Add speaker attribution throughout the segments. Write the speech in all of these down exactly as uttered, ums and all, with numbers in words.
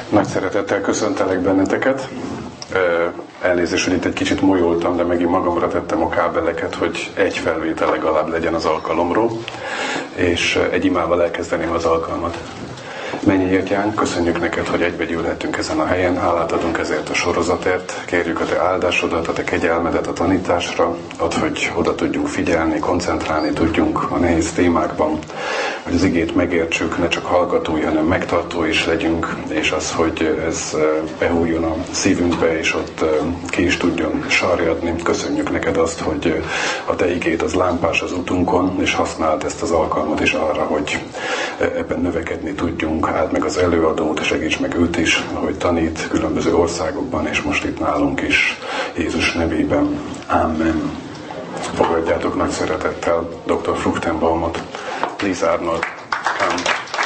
Speaker 1: Nagy szeretettel köszöntelek benneteket. Elnézést, hogy itt egy kicsit molyoltam, de megint magamra tettem a kábeleket, hogy egy felvétel legalább legyen az alkalomról, és egy imával elkezdeném az alkalmat. Mennyi Atyánk, köszönjük neked, hogy egybegyűlhetünk ezen a helyen, hálát adunk ezért a sorozatért, kérjük a te áldásodat, a te kegyelmedet a tanításra, add, hogy oda tudjunk figyelni, koncentrálni tudjunk a nehéz témákban, hogy az igét megértsük, ne csak hallgatói, hanem megtartó is legyünk, és az, hogy ez behújjon a szívünkbe, és ott ki is tudjon sarjadni. Köszönjük neked azt, hogy a te igét az lámpás az utunkon, és használd ezt az alkalmat is arra, hogy ebben növekedni tudjunk. Áld meg az előadót, segíts meg őt is, hogy tanít különböző országokban, és most itt nálunk is, Jézus nevében. Amen. Fogadjátok nagy szeretettel doktor Fruchtenbaumot, Liz Arnold. Amen.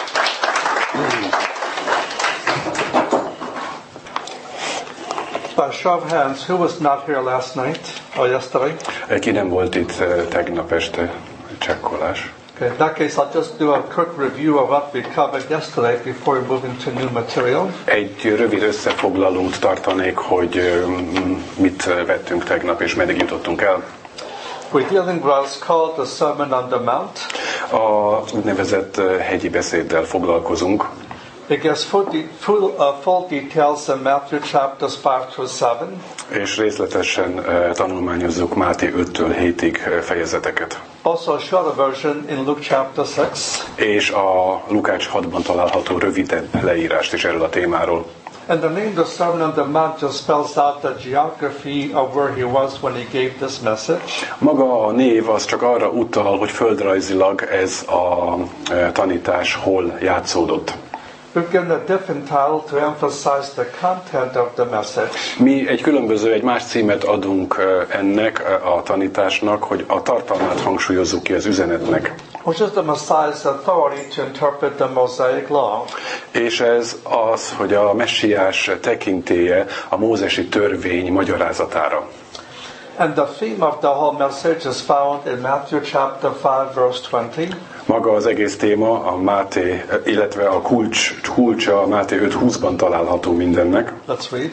Speaker 2: By show of hands, who was not here last night or yesterday?
Speaker 1: Ki nem volt itt tegnap este? Csekkolás.
Speaker 2: Okay, in that case, I'll just do a quick review of what we covered yesterday before we move into new material.
Speaker 1: Egy rövid összefoglalót tartanék, hogy mit vettünk tegnap, és meddig jutottunk el.
Speaker 2: We're dealing with what's called the Sermon on the Mount.
Speaker 1: A úgynevezett hegyi beszéddel foglalkozunk.
Speaker 2: It gives full, de- full, uh, full details in Matthew chapters five through seven.
Speaker 1: És részletesen uh, tanulmányozzuk Máté öttől hétig fejezeteket.
Speaker 2: Also a shorter version in Luke chapter six.
Speaker 1: És a Lukács hatban található rövidebb leírást is erről a témáról.
Speaker 2: And the name of the Sermon on the Mount just spells out the geography of where he was when he gave this message.
Speaker 1: Maga a név az csak arra utal, hogy földrajzilag ez a uh, tanítás hol játszódott.
Speaker 2: We've given a different title to emphasize the content of the message.
Speaker 1: Mi egy különböző, egy más címet adunk ennek a tanításnak, hogy a tartalmát hangsúlyozzuk ki az üzenetnek.
Speaker 2: Which is the Messiah's authority to interpret the Mosaic law.
Speaker 1: És ez az, hogy a messiás tekintélye a mózesi törvény magyarázatára.
Speaker 2: And the theme of the whole message is found in Matthew chapter five verse twenty.
Speaker 1: Maga az egész téma, a Máté, illetve a kulcs, kulcsa a Máté öt húszban található mindennek.
Speaker 2: Let's read.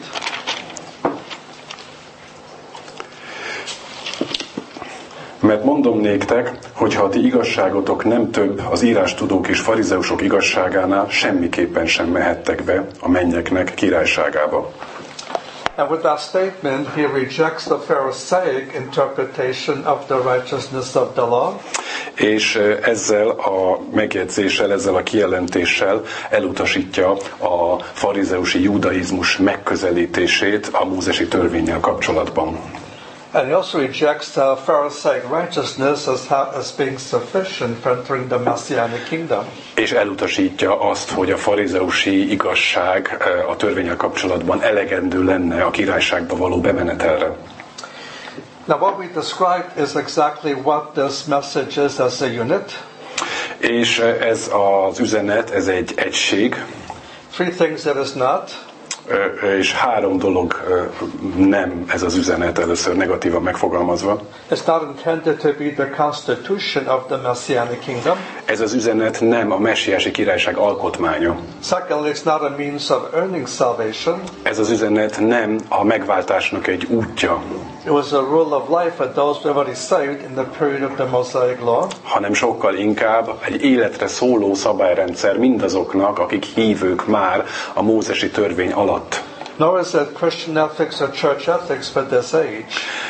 Speaker 1: Mert mondom néktek, hogy ha a ti igazságotok nem több az írástudók és farizeusok igazságánál, semmiképpen sem mehettek be a mennyeknek királyságába.
Speaker 2: And with that statement, he rejects the Pharisaic interpretation of the righteousness of the law.
Speaker 1: És ezzel a megjegyzéssel, ezzel a kijelentéssel elutasítja a farizeusi judaizmus megközelítését a mózesi törvénnyel kapcsolatban.
Speaker 2: And he also rejects the Pharisaic righteousness as, ha- as being sufficient for entering the Messianic kingdom.
Speaker 1: És elutasítja azt, hogy a farizeusi igazság a törvénnyel kapcsolatban elegendő lenne a királyságba való bemenetelre.
Speaker 2: Now what we described is exactly what this message is as a unit.
Speaker 1: És ez az üzenet, ez egy egység.
Speaker 2: Three things it is not.
Speaker 1: És három dolog nem ez az üzenet, először negatívan megfogalmazva.
Speaker 2: It's not intended to be the constitution of the Messianic kingdom.
Speaker 1: Ez az üzenet nem a messiási királyság alkotmánya.
Speaker 2: Secondly, it's not a means of earning salvation.
Speaker 1: Ez az üzenet nem a megváltásnak egy útja.
Speaker 2: It was a rule of life for those who were already saved in the period of the Mosaic law.
Speaker 1: Hanem sokkal inkább egy életre szóló szabályrendszer mindazoknak, akik hívők már a mózesi törvény alatt.
Speaker 2: Nor is it Christian ethics or church ethics for this age.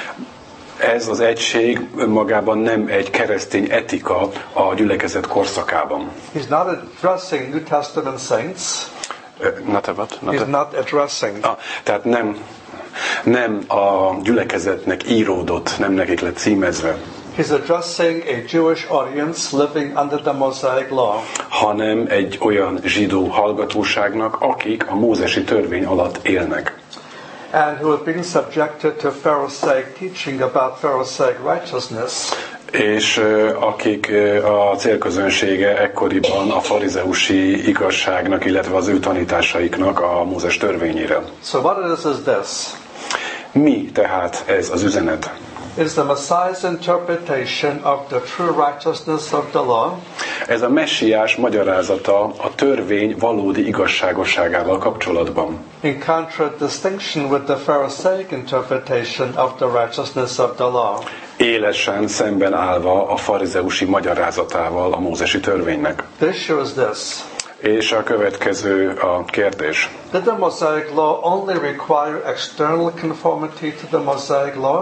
Speaker 1: Ez az egység önmagában nem egy keresztény etika a gyülekezet korszakában.
Speaker 2: He's not addressing New Testament saints.
Speaker 1: Not a what? Not
Speaker 2: He's
Speaker 1: a...
Speaker 2: not addressing.
Speaker 1: Ah, tehát nem, nem a gyülekezetnek íródott, nem nekik lett címezve.
Speaker 2: He's addressing a Jewish audience living under the Mosaic law.
Speaker 1: Hanem egy olyan zsidó hallgatóságnak, akik a mózesi törvény alatt élnek.
Speaker 2: And who have been subjected to Pharisaic teaching about Pharisaic righteousness.
Speaker 1: És akik a célközönsége ekkoriban a farizeusi igazságnak, illetve az ő tanításaiknak a Mózes törvényére.
Speaker 2: So what it is is this.
Speaker 1: Mi tehát ez az üzenet?
Speaker 2: is the Messiah's interpretation of the true righteousness of the law.
Speaker 1: Ez a messiás magyarázata a törvény valódi igazságosságával kapcsolatban.
Speaker 2: In contradistinction with the Pharisaic interpretation of the righteousness of the law.
Speaker 1: Élesen szemben állva a farizeusi magyarázatával a mózesi törvénynek.
Speaker 2: The issue is this.
Speaker 1: És a következő a kérdés.
Speaker 2: Did the Mosaic law only require external conformity to the Mosaic law?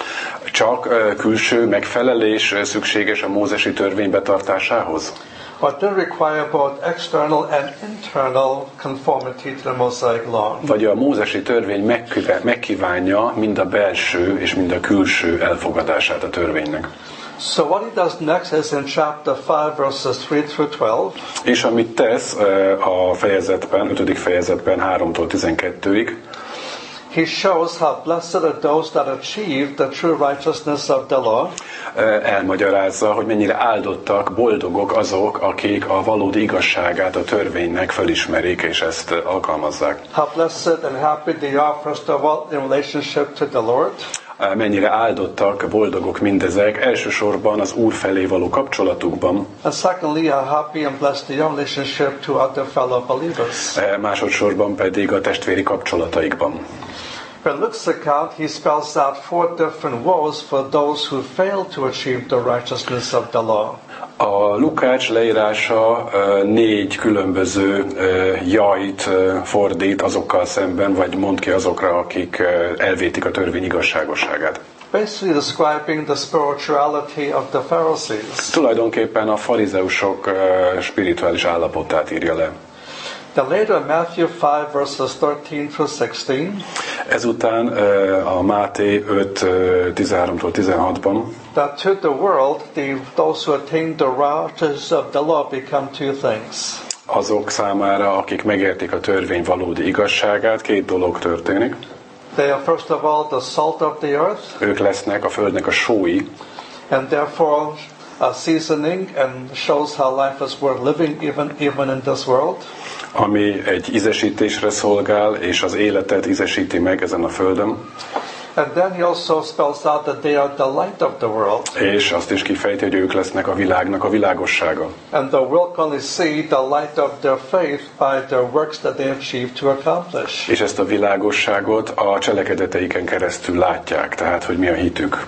Speaker 1: Csak külső megfelelés szükséges a mózesi törvény betartásához?
Speaker 2: Or did it require both external and internal conformity to the Mosaic law?
Speaker 1: Vagy a mózesi törvény megkívánja mind a belső és mind a külső elfogadását a törvénynek?
Speaker 2: So what he does next is in chapter five, verses three through twelve.
Speaker 1: És amit tesz a fejezetben, ötödik fejezetben háromtól tizenkettőig,
Speaker 2: he shows how blessed are those that achieve the true righteousness of the law.
Speaker 1: Elmagyarázza, hogy mennyire áldottak, boldogok azok, akik a valódi igazságát a törvénynek felismerik és ezt alkalmazzák.
Speaker 2: How blessed and happy they are, first of all, in relationship to the Lord.
Speaker 1: Mennyire áldottak, boldogok mindezek, elsősorban az Úr felé való kapcsolatukban.
Speaker 2: And secondly, how happy and blessed they are in relationship to other fellow believers.
Speaker 1: Másodszorban pedig a testvéri kapcsolataikban.
Speaker 2: In Luke's account, he spells out four different woes for those who fail to achieve the righteousness of the law.
Speaker 1: A Lukács leírása négy különböző jajt fordít azokkal szemben, vagy mond ki azokra, akik elvétik a törvény igazságosságát.
Speaker 2: Basically describing the spirituality of the Pharisees.
Speaker 1: Tulajdonképpen a farizeusok spirituális állapotát írja le.
Speaker 2: Then later in Matthew five, verses thirteen through sixteen.
Speaker 1: Ezután a Máté öt tizenháromtól tizenhatban.
Speaker 2: That to the world, the, those who attain the righteousness of the law become two things.
Speaker 1: Azok számára, akik megértik a törvény valódi igazságát, két dolog történik.
Speaker 2: They are first of all the salt of the earth.
Speaker 1: Ők lesznek a földnek a sói.
Speaker 2: And therefore a seasoning and shows how life is worth living even even in this world.
Speaker 1: Ami egy ízesítésre szolgál, és az életet ízesíti meg ezen a földön.
Speaker 2: And then he also spells out that they are the light of the world.
Speaker 1: És azt is kifejti, hogy ők lesznek a világnak a világossága.
Speaker 2: And the world can only see the light of their faith by their works that they achieve to accomplish.
Speaker 1: És ezt a világosságot a cselekedeteiken keresztül látják, tehát hogy mi a hitük.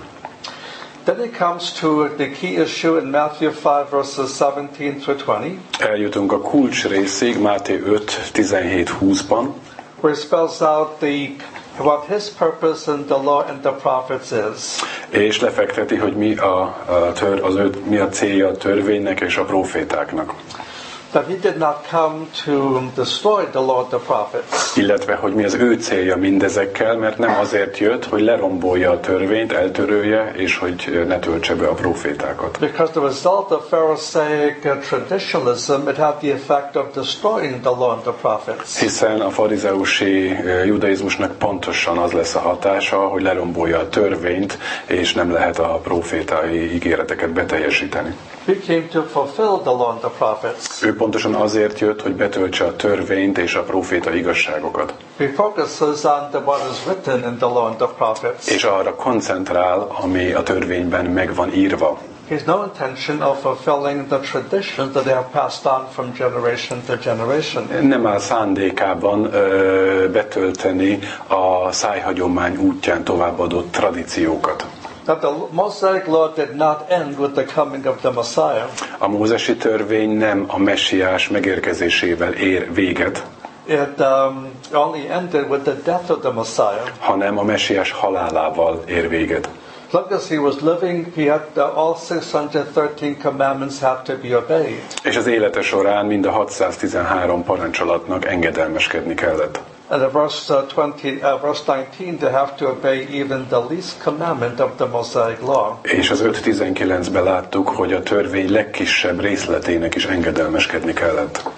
Speaker 2: Then it comes to the key issue in Matthew five, verses seventeen through twenty.
Speaker 1: Eljutunk a kulcs részig, Máté öt tizenhét húszban.
Speaker 2: Where it spells out the what his purpose in the law and the prophets is.
Speaker 1: És lefekteti, hogy mi a, a tör, az ő, mi a célja a törvénynek és a profétáknak.
Speaker 2: That he did not come to destroy the law and the prophets.
Speaker 1: Illetve, hogy mi az ő célja mindezekkel, mert nem azért jött, hogy lerombolja a törvényt, eltörölje, és hogy ne töltse be a profétákat.
Speaker 2: Because the result of Pharisaic traditionalism, it had the effect of destroying the law and the prophets.
Speaker 1: Hiszen a farizeusi judaizmusnak pontosan az lesz a hatása, hogy lerombolja a törvényt, és nem lehet a profétai ígéreteket beteljesíteni.
Speaker 2: He came to fulfill the law and the prophets.
Speaker 1: Ő pontosan azért jött, hogy betöltse a törvényt és a proféta igazságokat.
Speaker 2: He focuses on the what is written in the law and the prophets.
Speaker 1: És arra koncentrál, ami a törvényben meg van írva.
Speaker 2: He has no intention of fulfilling the traditions that they have passed on from generation to generation.
Speaker 1: Nem áll szándékában ö, betölteni a szájhagyomány útján továbbadott tradíciókat.
Speaker 2: That the Mosaic law did not end with the coming of the Messiah.
Speaker 1: A mózesi törvény nem a messiás megérkezésével ér véget.
Speaker 2: It um, only ended with the death of the Messiah.
Speaker 1: Hanem a messiás halálával ér véget.
Speaker 2: As long as he was living, he had the, all six hundred thirteen commandments had to be obeyed.
Speaker 1: És az élete során mind a hatszáztizenhárom parancsolatnak engedelmeskedni kellett.
Speaker 2: And in verse uh, twenty, uh, verse nineteen, they have to obey even the least commandment of the Mosaic law.
Speaker 1: És az öt tizenkilencben láttuk, hogy a törvény legkisebb részletének is engedelmeskedni kellett.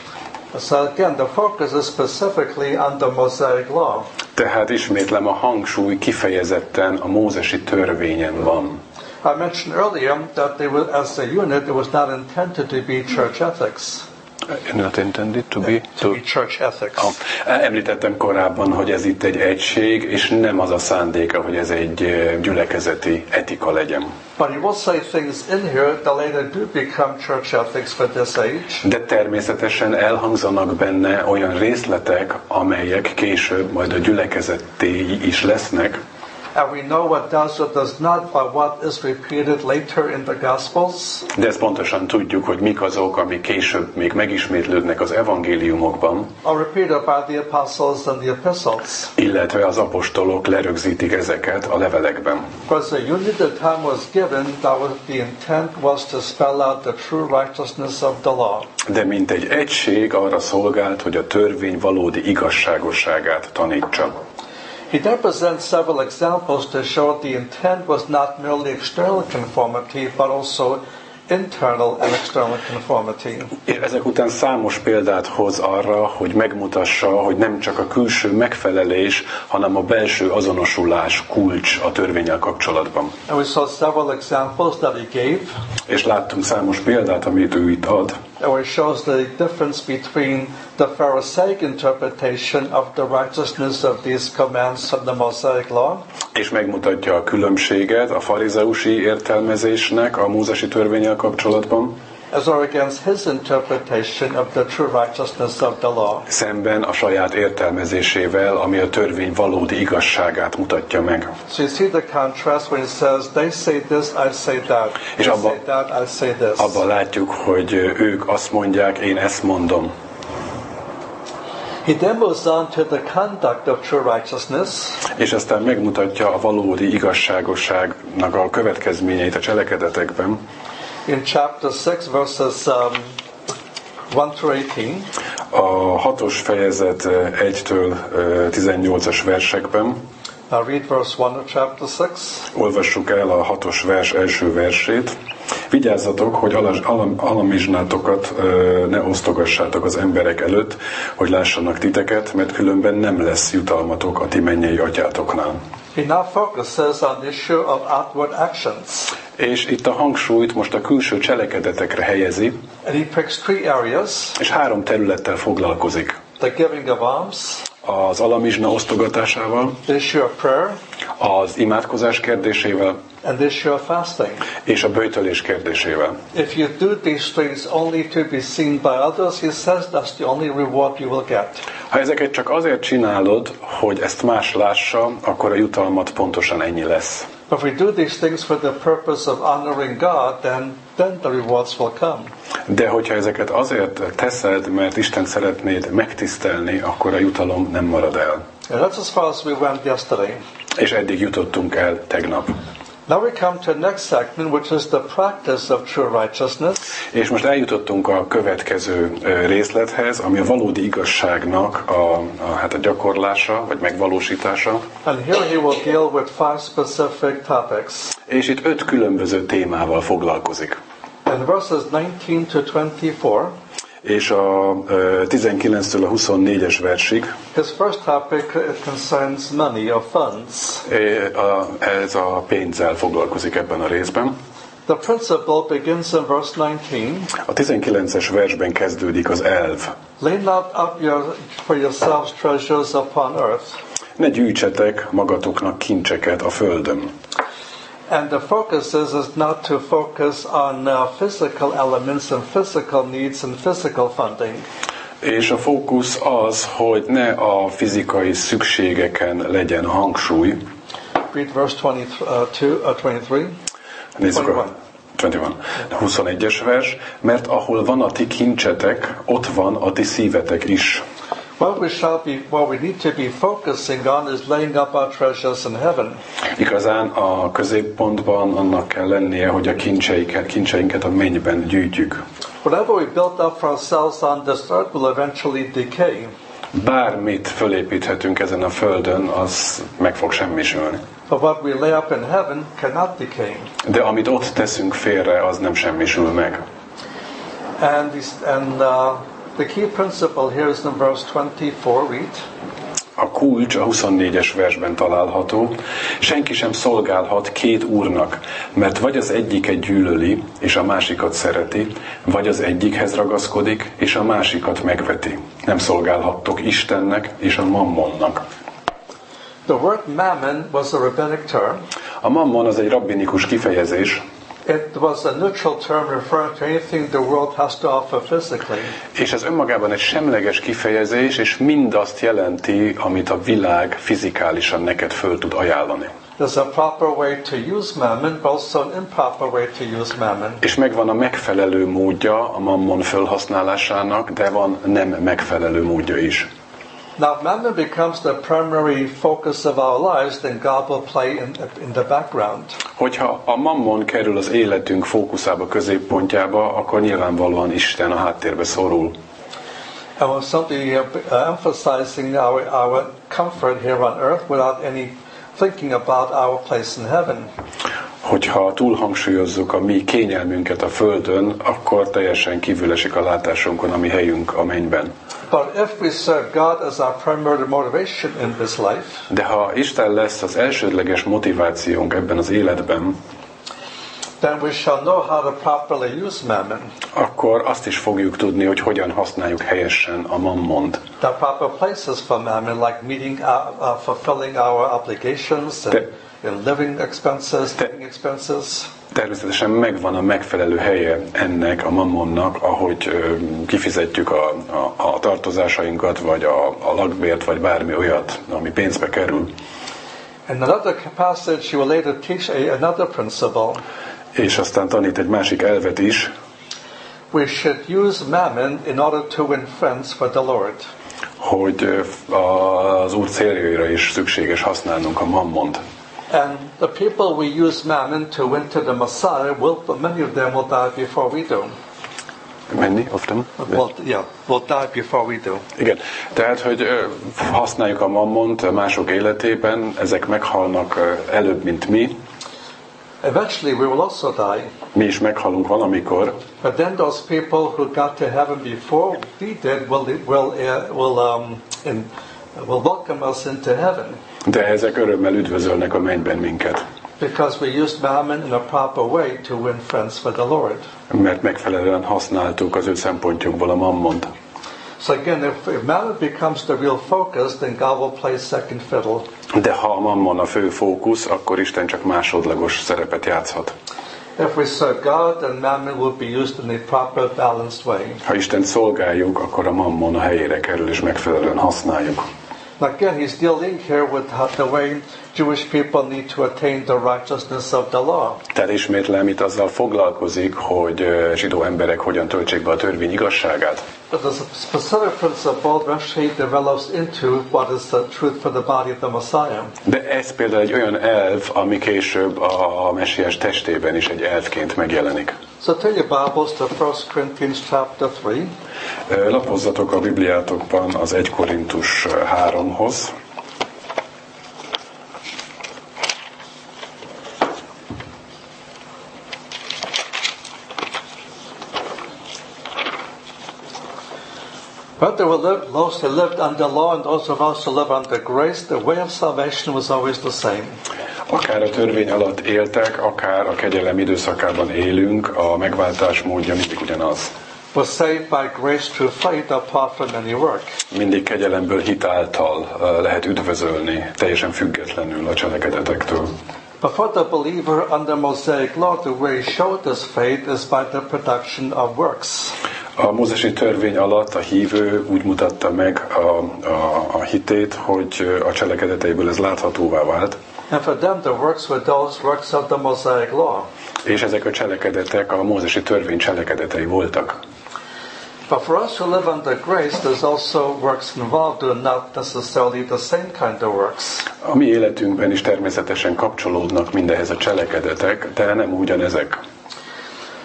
Speaker 2: So again, the focus is specifically on the Mosaic law.
Speaker 1: Tehát ismétlem, a hangsúly kifejezetten a mózesi törvényen van.
Speaker 2: I mentioned earlier that they were, as a unit, it was not intended to be church ethics.
Speaker 1: Not intended to be,
Speaker 2: to be church ethics.
Speaker 1: Ah, említettem korábban, hogy ez itt egy egység, és nem az a szándéka, hogy ez egy eh, gyülekezeti etika legyen.
Speaker 2: But he will say things in here that later do become church ethics for this age.
Speaker 1: De természetesen elhangzanak benne olyan részletek, amelyek később majd a gyülekezettéi is lesznek.
Speaker 2: And we know what does or does not by what is repeated later in the Gospels.
Speaker 1: De ezt pontosan tudjuk, hogy mik azok, amik később még megismétlődnek az evangéliumokban,
Speaker 2: Or repeated by the apostles and the epistles.
Speaker 1: illetve az apostolok lerögzítik ezeket a levelekben.
Speaker 2: Because the unit of time was given, that was the intent was to spell out the true righteousness of the law.
Speaker 1: De mint egy egység arra szolgált, hogy a törvény valódi igazságosságát tanítsa.
Speaker 2: He then presents several examples to show the intent was not merely external conformity, but also internal and external conformity.
Speaker 1: És ezek után számos példát hoz arra, hogy megmutassa, hogy nem csak a külső megfelelés, hanem a belső azonosulás kulcs a törvénnyel kapcsolatban.
Speaker 2: And we saw several examples that he gave.
Speaker 1: És láttunk számos példát, amit ő itt ad.
Speaker 2: And it shows the difference between the Pharisaic interpretation of the righteousness of these commands from the Mosaic law.
Speaker 1: És megmutatja a különbséget a farizeusi értelmezésnek a mózesi törvénnyel kapcsolatban,
Speaker 2: as or against his interpretation of the true righteousness of the law.
Speaker 1: szemben a saját értelmezésével, ami a törvény valódi igazságát mutatja meg.
Speaker 2: So you see the contrast when he says, they say this, I say that.
Speaker 1: És
Speaker 2: They
Speaker 1: abba,
Speaker 2: say that, I say this.
Speaker 1: abban látjuk, hogy ők azt mondják, én ezt mondom.
Speaker 2: He then moves on to the conduct of true righteousness.
Speaker 1: És aztán megmutatja a valódi igazságosságnak a következményeit a cselekedetekben.
Speaker 2: In chapter six, verses um, one through eighteen.
Speaker 1: A hatos fejezet egytől tizennyolcas versekben.
Speaker 2: I'll read verse one of chapter six.
Speaker 1: Olvassuk el a hatos vers első versét. Vigyázzatok, hogy alam, alamizsnátokat ne osztogassátok az emberek előtt, hogy lássanak titeket, mert különben nem lesz jutalmatok a ti mennyei atyátoknál.
Speaker 2: He now focuses on the issue of outward actions.
Speaker 1: És itt a hangsúlyt most a külső cselekedetekre helyezi,
Speaker 2: And he picks three areas.
Speaker 1: és három területtel foglalkozik.
Speaker 2: The giving of alms,
Speaker 1: Az alamizsna osztogatásával,
Speaker 2: the issue of prayer,
Speaker 1: az imádkozás kérdésével,
Speaker 2: and the issue of fasting.
Speaker 1: és a böjtölés kérdésével.
Speaker 2: If you do these things only to be seen by others, he says that's the only reward you will get.
Speaker 1: Ha ezeket csak azért csinálod, hogy ezt más lássa, akkor a jutalmat pontosan ennyi lesz.
Speaker 2: But if we do these things for the purpose of honoring God, then, then the rewards will come.
Speaker 1: De hogyha ezeket azért teszed, mert Isten szeretnéd megtisztelni, akkor a jutalom nem marad el.
Speaker 2: And that's as far as we went yesterday.
Speaker 1: És eddig jutottunk el tegnap.
Speaker 2: Now we come to the next segment, which is the practice of true righteousness.
Speaker 1: És most eljutottunk a következő részlethez, ami a valódi igazságnak a, a, hát a gyakorlása, vagy megvalósítása.
Speaker 2: And here he will deal with five specific topics.
Speaker 1: És itt öt különböző témával foglalkozik.
Speaker 2: In verses nineteen to twenty-four,
Speaker 1: És a tizenkilenctől a huszonnégyes versig
Speaker 2: his first topic concerns money or funds.
Speaker 1: ez a pénzzel foglalkozik ebben a részben.
Speaker 2: The principle begins in verse nineteen.
Speaker 1: A tizenkilences versben kezdődik az elv.
Speaker 2: Lay not up your, for yourselves treasures upon earth.
Speaker 1: Ne gyűjtsetek magatoknak kincseket a földön.
Speaker 2: And the focus is, is not to focus on uh, physical elements and physical needs and physical funding.
Speaker 1: És a fókusz az, hogy ne a fizikai szükségeken legyen a hangsúly.
Speaker 2: Read verse twenty-two, uh, twenty-three.
Speaker 1: Nézzük a huszonegy. huszonegyes vers, mert ahol van a ti kincsetek, ott van a ti szívetek is.
Speaker 2: What we shall be, what we need to be focusing on is laying up our treasures in heaven.
Speaker 1: Igazán a középpontban annak kell lennie, hogy a kincseinket, kincseinket a mennyben gyűjtjük.
Speaker 2: Whatever we build up for ourselves on this earth will eventually decay.
Speaker 1: Bármit fölépíthetünk ezen a földön, az meg fog semmisülni.
Speaker 2: But what we lay up in heaven cannot decay.
Speaker 1: De amit ott teszünk félre, az nem semmisül meg.
Speaker 2: And, this, and uh, the key principle here is in verse twenty-four, read.
Speaker 1: A A kulcs a huszonnégyes versben található. Senki sem szolgálhat két úrnak, mert vagy az egyiket gyűlöli, és a másikat szereti, vagy az egyikhez ragaszkodik, és a másikat megveti. Nem szolgálhattok Istennek és a mammonnak.
Speaker 2: The word mammon was a rabbinic term.
Speaker 1: A mammon az egy rabbinikus kifejezés.
Speaker 2: It was a neutral term referring to anything the world has to offer physically.
Speaker 1: És ez önmagában egy semleges kifejezés, és mindazt jelenti, amit a világ fizikálisan neked föl tud ajánlani.
Speaker 2: There's a proper way to use mammon, but also an improper way to use mammon.
Speaker 1: És megvan a megfelelő módja a mammon felhasználásának, de van nem megfelelő módja is.
Speaker 2: Now, if mammon becomes the primary focus of our lives, then God will play in, in the background.
Speaker 1: Hogyha a mammon kerül az életünk fókuszába, középpontjába, akkor nyilvánvalóan Isten a háttérbe szorul.
Speaker 2: And when somebody uh, emphasizing our, our comfort here on earth without any thinking about our place in heaven.
Speaker 1: Hogyha túlhangsúlyozzuk a mi kényelmünket a földön, akkor teljesen kívül esik a látásunkon a mi helyünk a mennyben.
Speaker 2: But if we serve God as our primary motivation in this life,
Speaker 1: de ha Isten lesz az elsődleges motivációnk ebben az életben,
Speaker 2: then we shall know how to properly use mammon.
Speaker 1: Akkor azt is fogjuk tudni, hogy hogyan használjuk helyesen a mammont.
Speaker 2: There are proper places for mammon, like meeting, uh, uh, fulfilling our obligations, and, and living expenses, living expenses.
Speaker 1: Természetesen megvan a megfelelő helye ennek a mammonnak, ahogy ö, kifizetjük a, a, a tartozásainkat, vagy a, a lakbért, vagy bármi olyat, ami pénzbe kerül.
Speaker 2: In another passage, you will later teach a, another principle.
Speaker 1: És aztán tanít egy másik elvet is.
Speaker 2: We should use mammon in order to win friends for the Lord.
Speaker 1: Hogy az Úr céljaira is szükséges használnunk a mammont.
Speaker 2: And the people we use mammon to win to the Messiah, will, many of them will die before we do.
Speaker 1: Many of them?
Speaker 2: Will, yeah, will die before we do.
Speaker 1: Igen, tehát, hogy használjuk a mammont mások életében, ezek meghalnak előbb, mint mi.
Speaker 2: Eventually we will also die.
Speaker 1: Mi is meghalunk valamikor.
Speaker 2: But then those people who got to heaven before we did will will uh, will um in, will welcome us into heaven.
Speaker 1: De ezek örömmel üdvözölnek a mennyben minket.
Speaker 2: Because we used mammon in a proper way to win friends for the Lord.
Speaker 1: Mert megfelelően használtuk az ő szempontjukból a mammont.
Speaker 2: So again, if, if mammon becomes the real focus, then God will play second fiddle.
Speaker 1: De ha a mammon a fő fókusz, akkor Isten csak másodlagos szerepet játszhat.
Speaker 2: If we serve God, then mammon will be used in a proper, balanced way.
Speaker 1: Ha Istent szolgáljuk, akkor a mammon a helyére kerül és megfelelően használjuk.
Speaker 2: Again, he's dealing here with how, the way Jewish people need to attain the righteousness of the law.
Speaker 1: Tehát ismétlem, itt azzal foglalkozik, hogy zsidó emberek hogyan töltsék be a törvény igazságát.
Speaker 2: But there's a specific principle which he develops into what is the truth for the body of the Messiah.
Speaker 1: De ez például egy olyan elv, ami később a messiás testében is egy elvként megjelenik.
Speaker 2: So turn your Bibles to First Corinthians chapter three.
Speaker 1: Lapozzatok a Bibliátokban az First Korintus háromhoz.
Speaker 2: But there were lived, those who lived under law and those of us who live under grace, the way of salvation was always the same.
Speaker 1: Akár a törvény alatt éltek, akár a kegyelem időszakában élünk, a megváltás módja mindig ugyanaz.
Speaker 2: Was saved by grace through faith apart from any work.
Speaker 1: Mindig kegyelemből hit által lehet üdvözölni, teljesen függetlenül a cselekedetektől.
Speaker 2: But for the believer under Mosaic law, the way he showed this faith is by the production of works.
Speaker 1: A mózesi törvény alatt a hívő úgy mutatta meg a, a, a hitét, hogy a cselekedeteiből ez láthatóvá vált.
Speaker 2: And for them the works were those works of the Mosaic law.
Speaker 1: És ezek a cselekedetek a mózesi törvény cselekedetei voltak.
Speaker 2: But for us who live under grace, there's also works involved, and not necessarily the same kind of works.
Speaker 1: A mi életünkben is természetesen kapcsolódnak mindehez a cselekedetek, de nem ugyanezek.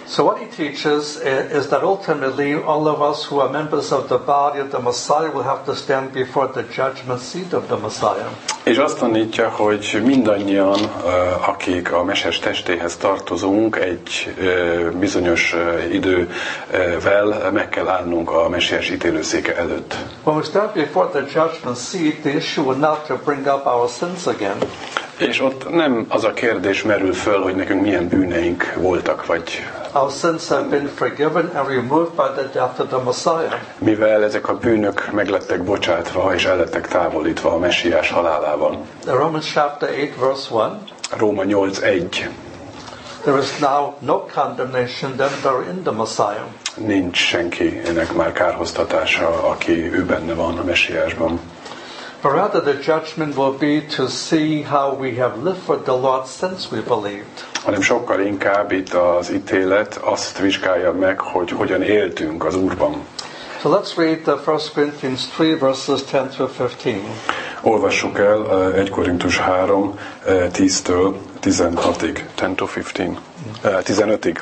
Speaker 2: So what he teaches is that ultimately all of us who are members of the body of the Messiah will have to stand before the judgment seat of the Messiah.
Speaker 1: És azt tanítja, hogy mindannyian, akik a Mesiás testéhez tartozunk, egy bizonyos idővel meg kell állnunk a Mesiás ítélőszéke előtt.
Speaker 2: When we stand before the judgment seat, the issue will not to bring up our sins again.
Speaker 1: És ott nem az a kérdés merül föl, hogy nekünk milyen bűneink voltak, vagy
Speaker 2: our sins have been forgiven and removed by the death of the Messiah.
Speaker 1: Mivel ezek a bűnök meglettek bocsátva és el lettek távolítva a Messiás halálával.
Speaker 2: The Romans chapter eight verse one.
Speaker 1: Róma nyolc egy.
Speaker 2: There is now no condemnation them that are in the Messiah.
Speaker 1: Nincs senkinek már kárhoztatása, aki ő benne van a Messiásban.
Speaker 2: But rather the judgment will be to see how we have lived for the Lord since we believed.
Speaker 1: Hanem sokkal inkább itt az ítélet azt vizsgálja meg, hogy hogyan éltünk az Úrban.
Speaker 2: So let's read the First Corinthians three verses ten through fifteen.
Speaker 1: Olvassuk el egy Korintus három tíztől tizenhatig, ten to fifteen, tizenötig.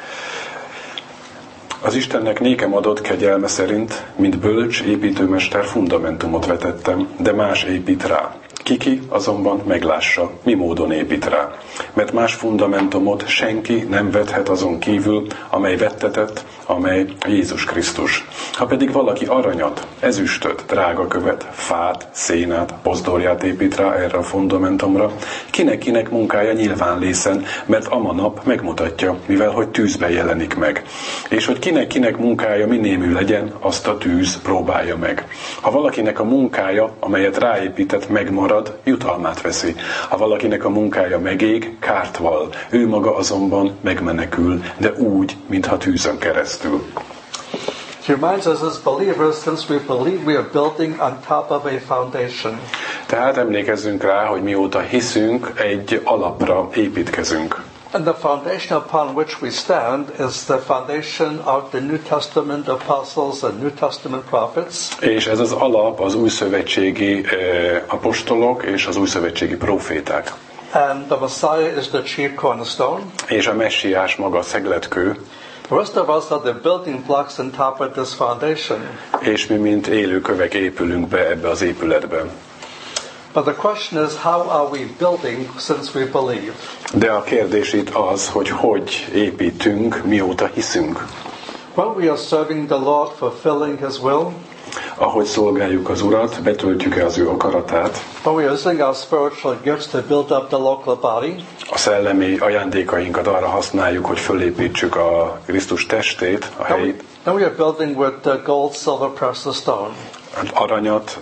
Speaker 1: Az Istennek nékem adott kegyelme szerint, mint bölcs építőmester fundamentumot vetettem, de más épít rá. Kiki azonban meglássa, mi módon épít rá. Mert más fundamentumot senki nem vethet azon kívül, amely vettetett, amely Jézus Krisztus. Ha pedig valaki aranyat, ezüstöt, drágakövet, fát, szénát, pozdorját épít rá erre a fundamentumra, kinek-kinek munkája nyilván lészen, mert ama nap megmutatja, mivel hogy tűzben jelenik meg. És hogy kinek-kinek munkája minémű legyen, azt a tűz próbálja meg. Ha valakinek a munkája, amelyet ráépített, megmarad, jutalmát veszi. Ha valakinek a munkája megég, kárt val. Ő maga azonban megmenekül, de úgy, mintha tűzön keresztül.
Speaker 2: He reminds us as believers, since we believe we are building on top of a foundation.
Speaker 1: Tehát emlékezzünk rá, hogy mióta hiszünk, egy alapra építkezünk.
Speaker 2: And the foundation upon which we stand is the foundation of the New Testament apostles and New Testament prophets.
Speaker 1: És ez az alap az újszövetségi eh, apostolok és az újszövetségi proféták.
Speaker 2: And the Messiah is the chief cornerstone.
Speaker 1: És a Messiás maga a szegletkő.
Speaker 2: The rest of us are the building blocks on top of this foundation.
Speaker 1: És mi, mint élő kövek épülünk be ebbe az épületbe.
Speaker 2: But the question is, how are we building since we believe?
Speaker 1: De a kérdés itt az, hogy hogy építünk, mióta hiszünk.
Speaker 2: When we are serving the Lord, fulfilling His will.
Speaker 1: Ahogy szolgáljuk az Urat, betöltjük-e az ő akaratát.
Speaker 2: When we are using our spiritual gifts to build up the local body.
Speaker 1: A szellemi ajándékainkat arra használjuk, hogy fölépítsük a Krisztus testét, a helyét.
Speaker 2: Then we are building with the gold, silver, precious stone.
Speaker 1: Aranyat,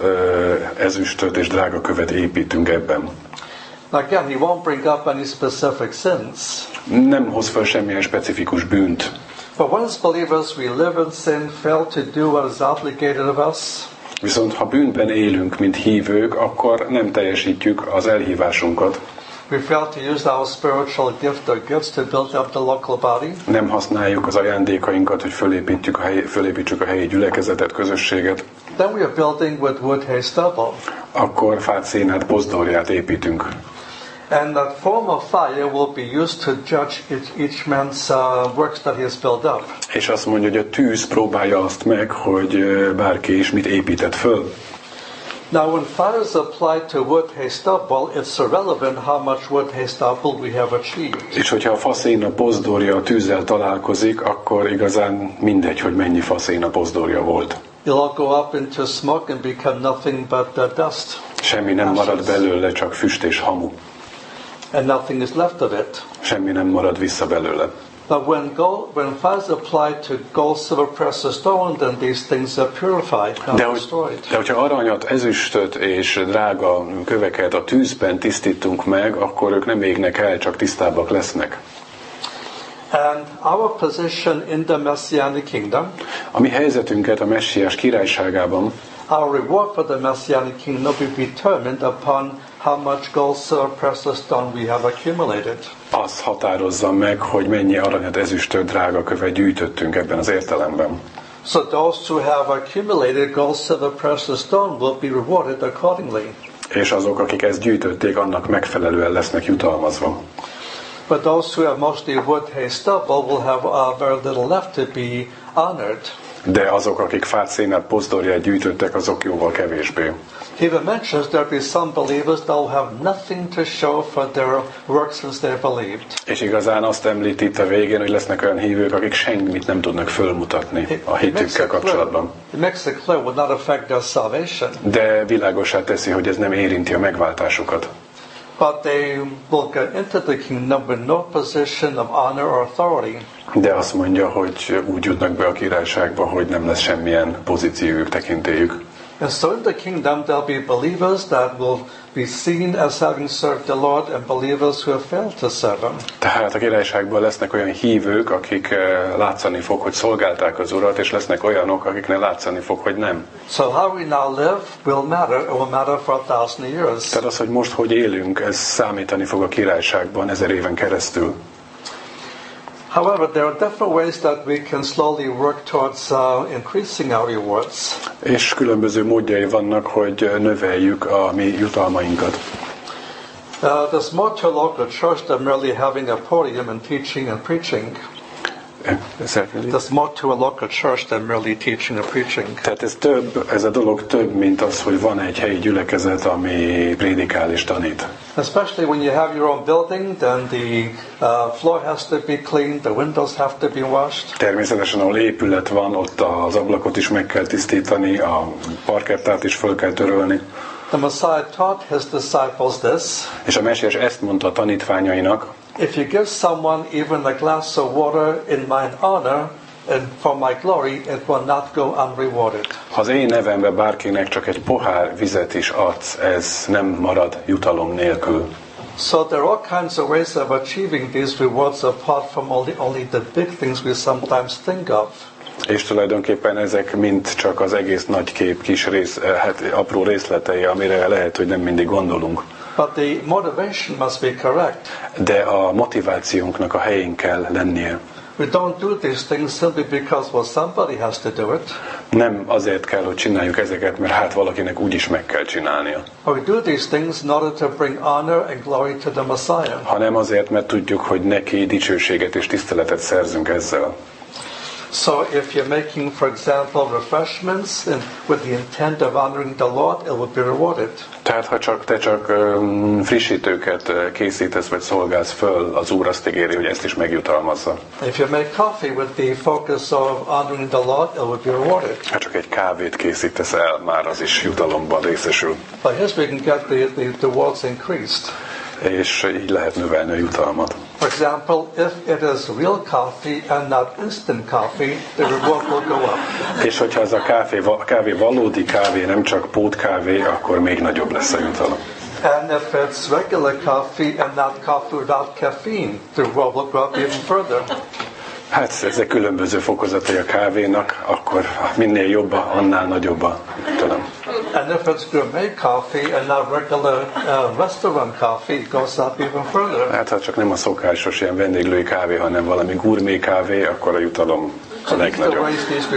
Speaker 1: ezüstöt és drágakövet építünk ebben.
Speaker 2: Again, he won't bring up any specific sins.
Speaker 1: Nem hoz fel semmilyen specifikus bűnt.
Speaker 2: But when as believers we live in sin, fail to do what is obligated of us.
Speaker 1: Viszont ha bűnben élünk, mint hívők, akkor nem teljesítjük az elhívásunkat.
Speaker 2: We fail to use our spiritual gift or gifts to build up the local body.
Speaker 1: Nem használjuk az ajándékainkat, hogy fölépítsük a helyi, fölépítsük a helyi gyülekezetet, közösséget.
Speaker 2: Then we are building with wood, hay, stubble.
Speaker 1: Akkor fát, szénát, pozdorját építünk.
Speaker 2: And that form of fire will be used to judge each, each man's uh, works that he has built up.
Speaker 1: És azt mondja, hogy a tűz próbálja azt meg, hogy bárki is mit épített föl.
Speaker 2: Now, when fire is applied to wood, hay, stubble, it's irrelevant how much wood, hay, stubble we have achieved.
Speaker 1: És hogyha a faszéna, pozdorja a tűzzel találkozik, akkor igazán mindegy, hogy mennyi faszéna, pozdorja volt.
Speaker 2: It'll all go up into smoke and become nothing but the dust.
Speaker 1: Semmi nem marad belőle, csak füst és hamu.
Speaker 2: And nothing is left of it.
Speaker 1: Semmi nem marad vissza belőle.
Speaker 2: But when gold, when fire is applied to gold, silver, precious stone, then these things are purified, not
Speaker 1: De, hogy,
Speaker 2: destroyed.
Speaker 1: de hogyha aranyat, ezüstöt és drága köveket a tűzben tisztítunk meg, akkor ők nem égnek el, csak tisztábbak lesznek.
Speaker 2: And our position in the Messianic kingdom,
Speaker 1: a mi helyzetünket a Messiás királyságában,
Speaker 2: our reward for the Messianic kingdom will be determined upon how much gold, silver, precious stone we have accumulated.
Speaker 1: Az határozza meg, hogy mennyi aranyat, ezüstöt, drága követ gyűjtöttünk ebben az értelemben.
Speaker 2: So those who have accumulated gold, silver, precious stone will be rewarded accordingly.
Speaker 1: És azok, akik ezt gyűjtötték, annak megfelelően lesznek jutalmazva.
Speaker 2: But those who have mostly wood, hay, stubble will have uh, very little left to be honored.
Speaker 1: De azok, akik fát, szénát, pozdorját gyűjtöttek, azok jóval kevésbé.
Speaker 2: He even mentions there will be some believers that will have nothing to show for their works since they believed.
Speaker 1: És igazán azt említ itt a végén, hogy lesznek olyan hívők, akik semmit nem tudnak fölmutatni a hitükkel kapcsolatban.
Speaker 2: It makes it clear it will not affect their salvation.
Speaker 1: De világossá teszi, hogy ez nem érinti a megváltásukat.
Speaker 2: But they will get into the kingdom with no position of honor or authority.
Speaker 1: De azt mondja, hogy úgy jutnak be a királyságba, hogy nem lesz semmilyen pozíciójuk, tekintélyük.
Speaker 2: And so in the kingdom there'll be believers that will be seen as having served the Lord and believers who have failed to serve Him.
Speaker 1: Tehát a királyságban lesznek olyan hívők, akik látszani fog, hogy szolgálták az Urat, és lesznek olyanok, akiknek látszani fog, hogy nem.
Speaker 2: So how we now live will matter, it will matter for a thousand years.
Speaker 1: Tehát az, hogy most hogy élünk, ez számítani fog a királyságban ezer éven keresztül.
Speaker 2: However, there are different ways that we can slowly work towards uh, increasing our rewards.
Speaker 1: És különböző módjai vannak, hogy növeljük a mi jutalmainkat.
Speaker 2: Uh, there's more to a local church than merely having a podium and teaching and preaching. There's more to a local church than merely teaching and preaching.
Speaker 1: Tehát ez több, ez a dolog több, mint az, hogy van egy helyi gyülekezet, ami prédikál és tanít.
Speaker 2: Especially when you have your own building, then the uh, floor has to be cleaned, the windows have to be washed.
Speaker 1: Természetesen, ahol épület van, ott az ablakot is meg kell tisztítani, a parkettát is föl kell törölni.
Speaker 2: The Messiah taught his disciples this.
Speaker 1: És a Mesiás ezt mondta a tanítványainak.
Speaker 2: If you give someone even a glass of water in my honor and for my glory, it will not go unrewarded.
Speaker 1: Ha az én nevemben bárkinek csak egy pohár vizet is adsz, ez nem marad jutalom nélkül.
Speaker 2: So there are all kinds of ways of achieving these rewards apart from only, only the big things we sometimes think of.
Speaker 1: És tulajdonképpen ezek mind csak az egész nagy kép kis rész, hát apró részletei, amire lehet, hogy nem mindig gondolunk.
Speaker 2: But the motivation must be correct.
Speaker 1: De a motivációnknak a helyén kell lennie.
Speaker 2: We don't do these things simply because, well, somebody has to do it.
Speaker 1: Nem azért kell, hogy csináljuk ezeket, mert hát valakinek úgyis meg kell csinálnia.
Speaker 2: Or we do these things in order to bring honor and glory to the Messiah.
Speaker 1: Hanem azért, mert tudjuk, hogy neki dicsőséget és tiszteletet szerzünk ezzel.
Speaker 2: So if you're making, for example, refreshments and with the intent of honoring the Lord, it will be rewarded.
Speaker 1: Tehát ha csak te csak um, frissítőket készítesz vagy szolgálsz föl, az Úr azt ígéri, hogy ezt is megjutalmazza.
Speaker 2: If you make coffee with the focus of honoring the Lord, it will be rewarded.
Speaker 1: Ha csak egy kávét készítesz el, már az is jutalomban részesül.
Speaker 2: By his we can get the, the, the rewards increased.
Speaker 1: És így lehet növelni a jutalmat.
Speaker 2: For example, if it is real coffee and not instant coffee, the reward will go up.
Speaker 1: És hogyha ez a kávé, kávé valódi kávé, nem csak pótkávé, akkor még nagyobb lesz a jutalom.
Speaker 2: And if it's regular coffee and not coffee without caffeine, the reward will go up even further.
Speaker 1: Hát ezek különböző fokozatai a kávénak, akkor minél jobb, annál nagyobb a jutalom.
Speaker 2: And if it's gourmet coffee and not regular uh, restaurant coffee, it goes up even further.
Speaker 1: Hát ha csak nem a szokásos ilyen vendéglői kávé, hanem valami gourmet kávé, akkor a jutalom a legnagyobb.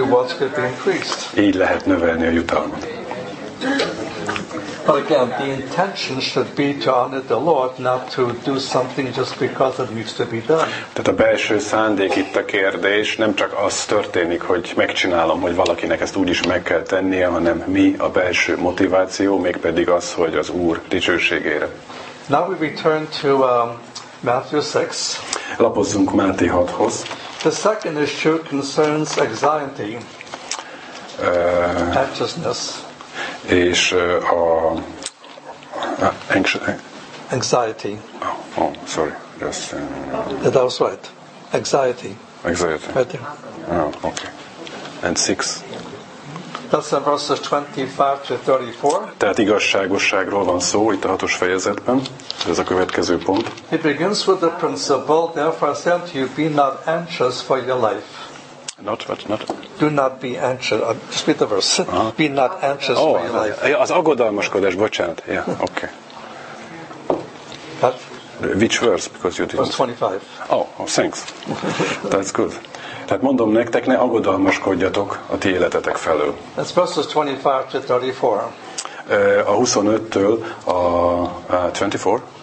Speaker 1: Így lehet növelni a jutalmat.
Speaker 2: But again, the intention should be to honor the Lord, not to do something just because it needs to be done.
Speaker 1: Tehát a belső szándék itt a kérdés, nem csak az történik, hogy megcsinálom, hogy valakinek ezt úgyis meg kell tennie, hanem mi a belső motiváció, mégpedig az, hogy az Úr dicsőségére.
Speaker 2: Now we return to um, Matthew six.
Speaker 1: Lapozzunk Máté hathoz.
Speaker 2: The second issue concerns anxiety,
Speaker 1: Uh,
Speaker 2: anxiousness.
Speaker 1: és uh, a... Uh, anxious,
Speaker 2: Anxiety.
Speaker 1: oh, oh, sorry. Just, uh,
Speaker 2: Yeah, that was right. Anxiety.
Speaker 1: anxiety.
Speaker 2: Right there.
Speaker 1: Oh, okay. And six.
Speaker 2: That's in verses twenty-five to thirty-four.
Speaker 1: Tehát igazságosságról van szó itt a hatos fejezetben. Ez a következő pont.
Speaker 2: It begins with the principle, therefore I say unto you, be not anxious for your life.
Speaker 1: Not, what, not.
Speaker 2: Do not be anxious. Uh, just read the verse. Uh-huh. Be not anxious
Speaker 1: Oh,
Speaker 2: for your life.
Speaker 1: az aggodalmaskodás, bocsánat. Yeah, okay.
Speaker 2: That,
Speaker 1: Which verse? Because you
Speaker 2: verse
Speaker 1: didn't.
Speaker 2: twenty-five.
Speaker 1: Oh, oh, thanks. That's good. Tehát mondom nektek, ne aggodalmaskodjatok a ti életetek felől.
Speaker 2: That's verses twenty-five to thirty-four.
Speaker 1: A huszonöttől a, a huszonnégy?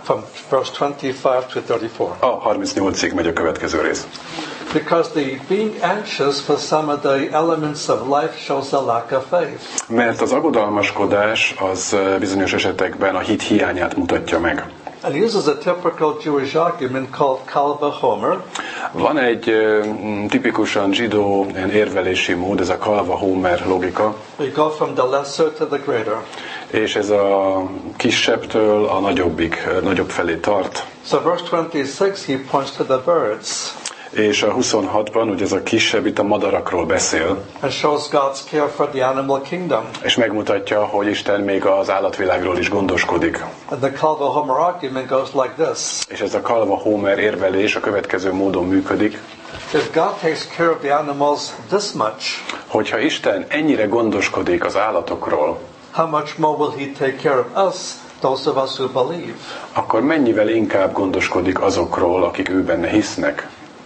Speaker 2: from verse twenty-five to thirty-four.
Speaker 1: A harmincnyolcig megy a következő rész.
Speaker 2: Because the being anxious for some of the elements of life shows a lack of faith.
Speaker 1: Mert az aggodalmaskodás az bizonyos esetekben a hit hiányát mutatja meg.
Speaker 2: And he uses a typical Jewish argument called Kalva Homer.
Speaker 1: Van egy uh, tipikusan zsidó érvelési mód, ez a Kalva Homer logika.
Speaker 2: We go from the lesser to the greater.
Speaker 1: És ez a kisebbtől a nagyobbig, nagyobb felé tart.
Speaker 2: So verse twenty-six he points to the birds.
Speaker 1: És a huszonhatban, ugye ez a kisebb, itt a madarakról beszél.
Speaker 2: And shows God's care for the animal kingdom.
Speaker 1: És megmutatja, hogy Isten még az állatvilágról is gondoskodik.
Speaker 2: And the Kalva Homer argument goes like this.
Speaker 1: És ez a Kalva Homer érvelés a következő módon működik.
Speaker 2: If God takes care of the animals this much,
Speaker 1: hogyha Isten ennyire gondoskodik az állatokról,
Speaker 2: how much more will he take care of us, those of us who believe?
Speaker 1: Akkor mennyivel inkább gondoskodik azokról, akik ő benne hisznek?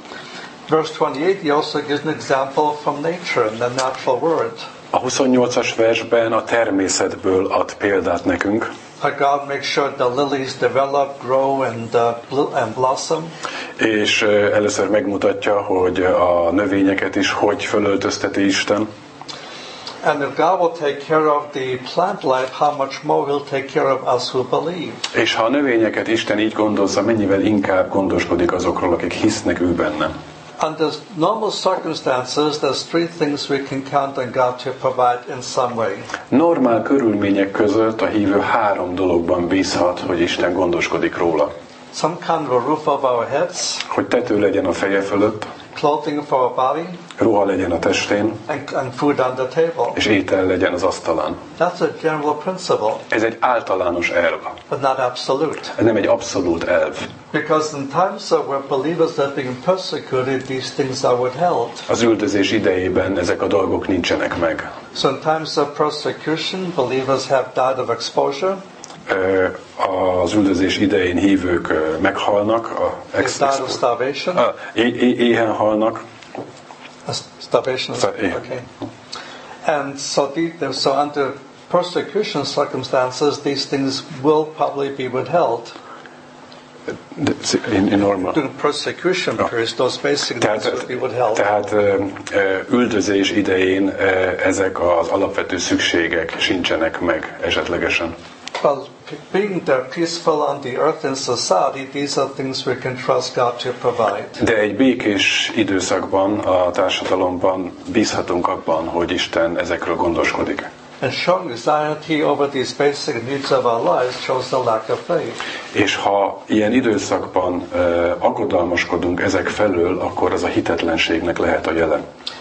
Speaker 2: Verse twenty-eight, he also gives an example from nature and the natural world.
Speaker 1: A huszonnyolcas versben a természetből ad példát nekünk.
Speaker 2: How God makes sure the lilies develop, grow and, uh, and blossom.
Speaker 1: És uh, először megmutatja, hogy a növényeket is hogy fölöltözteti Isten.
Speaker 2: And if God will take care of the plant life, how much more he'll take care of us who believe.
Speaker 1: És ha a növényeket Isten így gondozza, mennyivel inkább gondoskodik azokról, akik hisznek ő benne.
Speaker 2: Under normal circumstances, there's three things we can count on God to provide in some way.
Speaker 1: Normál körülmények között a hívő három dologban bízhat, hogy Isten gondoskodik róla.
Speaker 2: Some kind of a roof over our heads.
Speaker 1: Hogy tető legyen a feje fölött.
Speaker 2: Clothing for our body.
Speaker 1: Ruha legyen a testén.
Speaker 2: And, and food on the table.
Speaker 1: És étel legyen az asztalán.
Speaker 2: That's a general principle.
Speaker 1: Ez egy általános elv.
Speaker 2: But not absolute.
Speaker 1: Ez nem egy abszolút elv.
Speaker 2: Because in times where believers are being persecuted, these things are withheld.
Speaker 1: Az üldözés idejében ezek a dolgok nincsenek meg.
Speaker 2: So in times of persecution, believers have died of exposure.
Speaker 1: Az üldözés idején hívők meghalnak, a
Speaker 2: ex- died of starvation.
Speaker 1: A, é- é- éhen halnak.
Speaker 2: Starvation.
Speaker 1: Star-
Speaker 2: okay. And so, the, so under persecution circumstances, these things will probably be withheld.
Speaker 1: In, in normal.
Speaker 2: During persecution periods, those basic things will be withheld.
Speaker 1: Tehát üldözés idején ezek az alapvető szükségek sincsenek meg esetlegesen.
Speaker 2: Well, being there peaceful on the earth in society, these are things we can trust God to provide.
Speaker 1: De egy békés időszakban, a társadalomban bízhatunk abban, hogy Isten ezekről gondoskodik.
Speaker 2: And showing anxiety over these basic needs of our lives shows the lack of faith.
Speaker 1: És ha ilyen időszakban uh, aggodalmaskodunk ezek felől, akkor az a hitetlenségnek lehet a jele.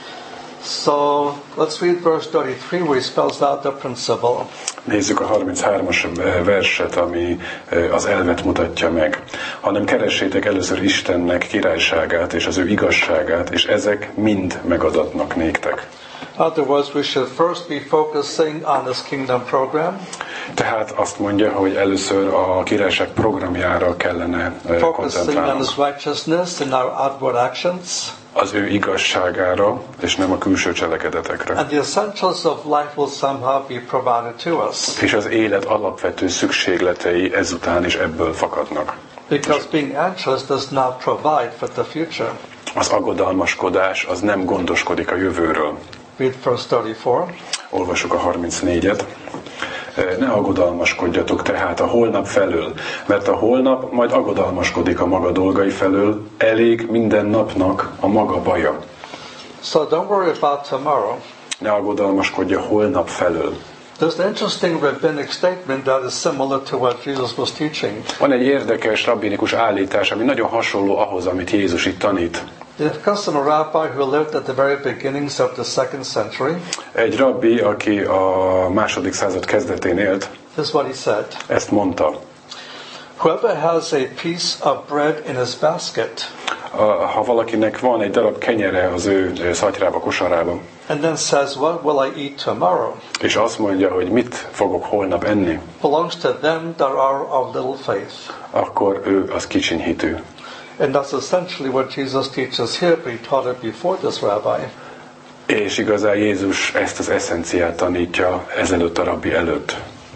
Speaker 2: So let's read verse thirty-three, where he spells out the principle.
Speaker 1: Nézzük a harminchármas verset, ami az elvet mutatja meg. Hanem keressétek először Istennek királyságát és az ő igazságát, és ezek mind megadatnak néktek.
Speaker 2: In other words, we should first be focusing on this kingdom program.
Speaker 1: Tehát azt mondja, hogy először a királyság programjára kellene koncentrálnunk.
Speaker 2: On his righteousness in our outward actions.
Speaker 1: Az ő igazságára, és nem a külső cselekedetekre.
Speaker 2: And the essentials of life will somehow be provided to us.
Speaker 1: És az élet alapvető szükségletei ezután is ebből fakadnak.
Speaker 2: Because being anxious does not provide for the future.
Speaker 1: Az aggodalmaskodás az nem gondoskodik a jövőről.
Speaker 2: Read verse thirty-four.
Speaker 1: Olvassuk a harmincnégyet. Ne aggodalmaskodjatok tehát a holnap felől, mert a holnap majd aggodalmaskodik a maga dolgai felől, elég minden napnak a maga baja.
Speaker 2: So don't worry about tomorrow.
Speaker 1: Ne aggodalmaskodj a holnap felől.
Speaker 2: There's an interesting rabbinic statement that is similar to what Jesus was teaching.
Speaker 1: Van egy érdekes rabbinikus állítás, ami nagyon hasonló ahhoz, amit Jézus itt tanít.
Speaker 2: There comes from a rabbi who lived at the very beginnings of the second century.
Speaker 1: Egy rabbi, aki a második század kezdetén élt.
Speaker 2: This is what he said.
Speaker 1: Ezt mondta.
Speaker 2: Whoever has a piece of bread in his basket.
Speaker 1: Ha valakinek van egy darab kenyere az ő szatyrába, kosarába.
Speaker 2: And then says, what will I eat tomorrow?
Speaker 1: És azt mondja, hogy mit fogok holnap enni.
Speaker 2: Belongs to them that are of little faith.
Speaker 1: Akkor ő az kicsiny hitű.
Speaker 2: And that's essentially what Jesus teaches here, but he taught it before this rabbi.
Speaker 1: És igazán Jézus ezt az eszenciát tanítja ezelőtt a rabbi előtt.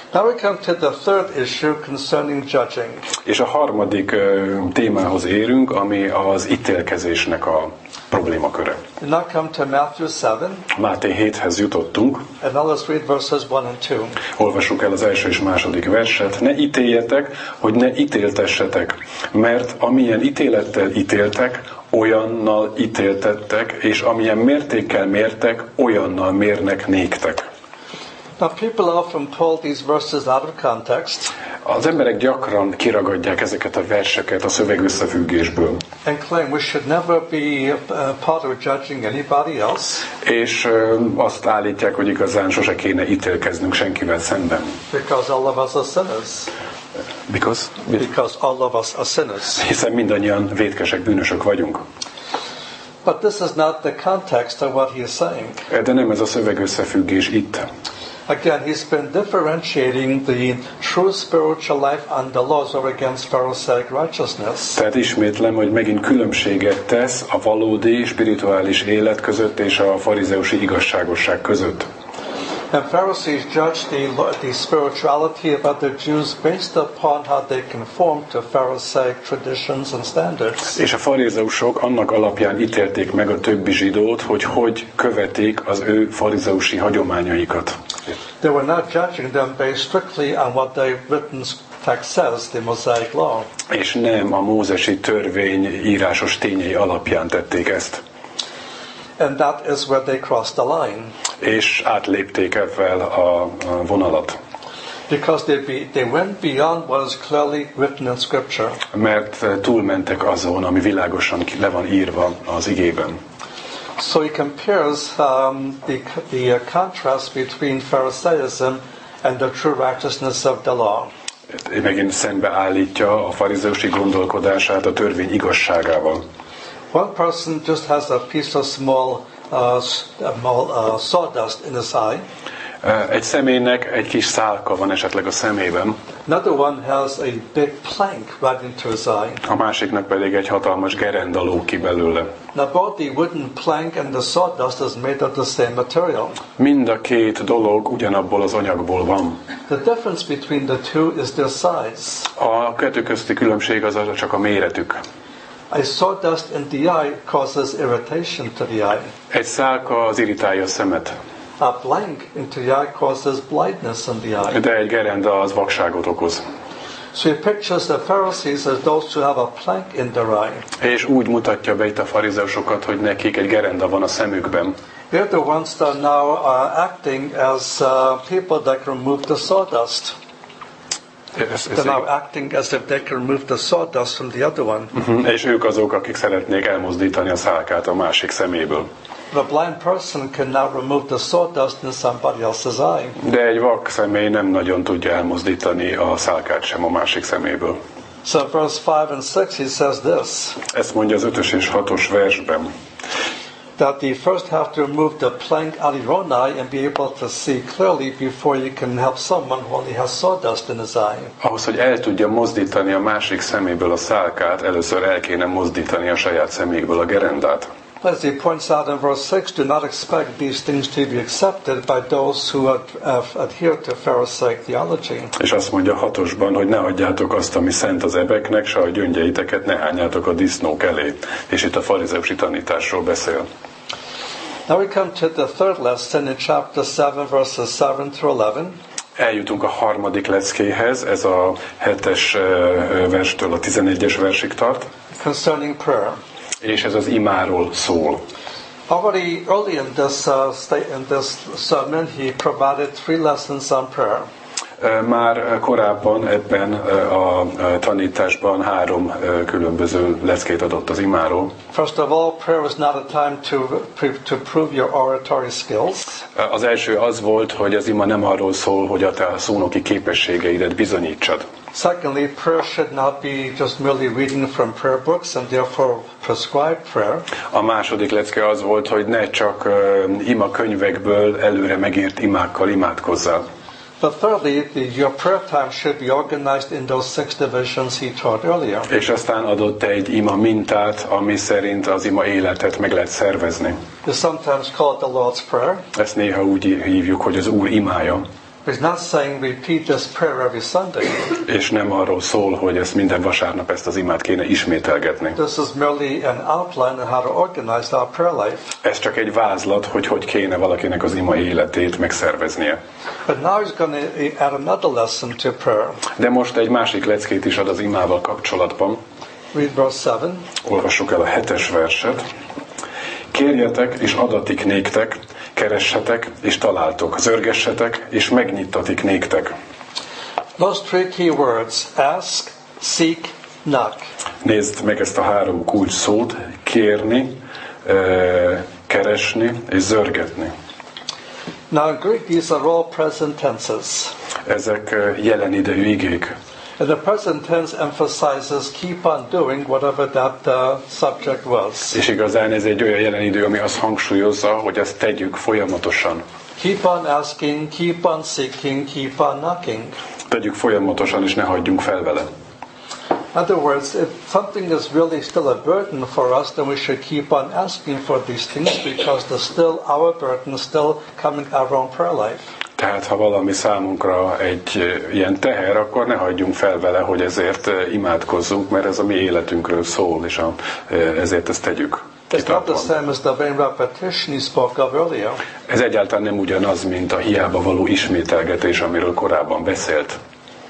Speaker 2: Now we come to the third issue concerning judging.
Speaker 1: És a harmadik uh, témához érünk, ami az ítélkezésnek a problémaköre.
Speaker 2: We now come to Matthew seven.
Speaker 1: Máté héthez jutottunk.
Speaker 2: And now let's read verses one and two.
Speaker 1: Olvassuk el az első és második verset. Ne ítéljetek, hogy ne ítéltessetek, mert amilyen ítélettel ítéltek, olyannal ítéltettek, és amilyen mértékkel mértek, olyannal mérnek néktek.
Speaker 2: Now people often pull these verses out of context.
Speaker 1: Az emberek gyakran kiragadják ezeket a verseket a szöveg összefüggésből.
Speaker 2: And claim we should never be uh, part of judging anybody else.
Speaker 1: És uh, azt állítják, hogy igazán sose kéne ítélkeznünk senkivel szemben.
Speaker 2: Because all of us are sinners.
Speaker 1: Because?
Speaker 2: Because all of us are sinners.
Speaker 1: Hiszen mindannyian vétkesek, bűnösök vagyunk.
Speaker 2: But this is not the context of what he is saying.
Speaker 1: De nem ez a szöveg összefüggés itt.
Speaker 2: Again, he's been differentiating the true spiritual life and the laws over against Pharisaic righteousness.
Speaker 1: Tehát ismétlem, hogy megint különbséget tesz a valódi spirituális élet között és a farizeusi igazságosság között.
Speaker 2: And Pharisees judged the, the spirituality of other Jews based upon how they conform to Pharisaic traditions and standards.
Speaker 1: És a farizeusok annak alapján ítélték meg a többi zsidót, hogy hogy követik az ő farizeusi hagyományaikat.
Speaker 2: They were not judging them based strictly on what the written text says, the Mosaic law.
Speaker 1: És nem a mózesi törvény írásos tényei alapján tették ezt.
Speaker 2: And that is where they crossed the line.
Speaker 1: És átlépték ezzel a vonalat.
Speaker 2: Because they, be, they went beyond what is clearly written in Scripture.
Speaker 1: Mert túlmentek azon, ami világosan le van írva az igében.
Speaker 2: So he compares um, the, the uh, contrast between Pharisaism and the true righteousness of the law.
Speaker 1: Megint szembeállítja a farizeusi gondolkodását a törvény igazságával.
Speaker 2: One person just has a piece of small, uh, small uh, sawdust in his eye.
Speaker 1: Egy személynek egy kis szálka van esetleg a szemében.
Speaker 2: Another one has a big plank right into his eye.
Speaker 1: A másiknak pedig egy hatalmas gerenda lóg ki belőle.
Speaker 2: Now both the wooden plank and the sawdust is made of the same material.
Speaker 1: Mind a két dolog ugyanabból az anyagból van.
Speaker 2: The difference between the two is their size.
Speaker 1: A kettő közti különbség az csak a méretük.
Speaker 2: A sawdust in the eye causes irritation to the eye.
Speaker 1: Egy szálka az irritálja a szemet.
Speaker 2: A plank into the eye causes blindness in the eye.
Speaker 1: De egy gerenda az vakságot okoz.
Speaker 2: So he pictures the Pharisees as those who have a plank in their eye.
Speaker 1: És úgy mutatja be itt a farizeusokat, hogy nekik egy gerenda van a szemükben.
Speaker 2: They're the ones that are now uh, acting as uh, people that can remove the sawdust. They're now acting as if they can remove the sawdust from the other one.
Speaker 1: Uh-huh. És ők azok, akik szeretnék elmozdítani a szálkát a másik szeméből.
Speaker 2: The blind person can now remove the sawdust in somebody else's eye.
Speaker 1: De egy vak személy nem nagyon tudja elmozdítani a szálkát sem a másik szeméből.
Speaker 2: So verse five and six he says this.
Speaker 1: Ezt mondja az ötös és hatos versben.
Speaker 2: That you first have to remove the plank out of your own eye and be able to see clearly before you can help someone who only has sawdust in his eye.
Speaker 1: Ahhoz, hogy el tudja mozdítani a másik szeméből a szálkát, először el kéne mozdítani a saját szeméből a gerendát.
Speaker 2: As he points out in verse six, do not expect these things to be accepted by those who adhere to Pharisaic theology.
Speaker 1: És azt mondja hatosban, hogy ne adjátok azt, ami szent az ebeknek, se a gyöngyeiteket ne hányátok a disznók elé. És itt a farizeusi tanításról beszél.
Speaker 2: Now we come to the third lesson in chapter seven, verses seven through eleven.
Speaker 1: Eljutunk a harmadik leckéhez, ez a hetes verstől a tizenegyes versig tart.
Speaker 2: Concerning prayer.
Speaker 1: És ez az imáról szól.
Speaker 2: Already early in this, uh, state, in this sermon, he provided three lessons on prayer.
Speaker 1: Már korábban ebben a tanításban három különböző leckét adott az imáról.
Speaker 2: First of all, prayer is not a time to, to prove your oratory skills.
Speaker 1: Az első az volt, hogy az ima nem arról szól, hogy a te szónoki képességeidet bizonyítsad.
Speaker 2: Secondly, prayer should not be just merely reading from prayer books and therefore prescribed prayer.
Speaker 1: A második lecke az volt, hogy ne csak uh, ima könyvekből előre megírt imákkal imádkozzál.
Speaker 2: But thirdly, the, your prayer time should be organized in those six divisions he taught earlier.
Speaker 1: És aztán adott egy ima mintát, ami szerint az ima életet meg lehet szervezni.
Speaker 2: It's sometimes called the Lord's Prayer.
Speaker 1: Ezt néha úgy hívjuk, hogy az Úr imája.
Speaker 2: He's not saying repeat this prayer every Sunday.
Speaker 1: És nem arról szól, hogy ezt minden vasárnap ezt az imát kéne ismételgetni.
Speaker 2: This is merely an outline on how to organize our prayer life.
Speaker 1: Ez csak egy vázlat, hogy hogy kéne valakinek az ima életét megszerveznie.
Speaker 2: But now he's going to add another lesson to prayer.
Speaker 1: De most egy másik leckét is ad az imával kapcsolatban.
Speaker 2: Read verse seven.
Speaker 1: Olvassuk el a hetes verset. Kérjetek, és adatik néktek, keressetek, és találtok, zörgessetek, és megnyittatik néktek.
Speaker 2: Those three key words, ask, seek, knock.
Speaker 1: Nézd meg ezt a három kulcs szót, kérni, keresni, és zörgetni.
Speaker 2: Now in Greek, these are all present tenses.
Speaker 1: Ezek jelen idejű igék.
Speaker 2: And the present tense emphasizes keep on doing whatever that uh, subject was.
Speaker 1: És igazán ez egy olyan jelen idő, ami azt hangsúlyozza, hogy ezt tegyük folyamatosan.
Speaker 2: Keep on asking, keep on seeking, keep on knocking.
Speaker 1: Tegyük folyamatosan, és ne hagyjunk fel vele.
Speaker 2: In other words, if something is really still a burden for us, then we should keep on asking for these things because there's still our burden still coming our own prayer life.
Speaker 1: Tehát ha valami számunkra egy ilyen teher, akkor ne hagyjunk fel vele, hogy ezért imádkozzunk, mert ez a mi életünkről szól, és a, ezért ezt tegyük.
Speaker 2: It's not the same as the vain repetition he spoke of earlier.
Speaker 1: Ez egyáltalán nem ugyanaz, mint a hiába való ismételgetés, amiről korábban beszélt.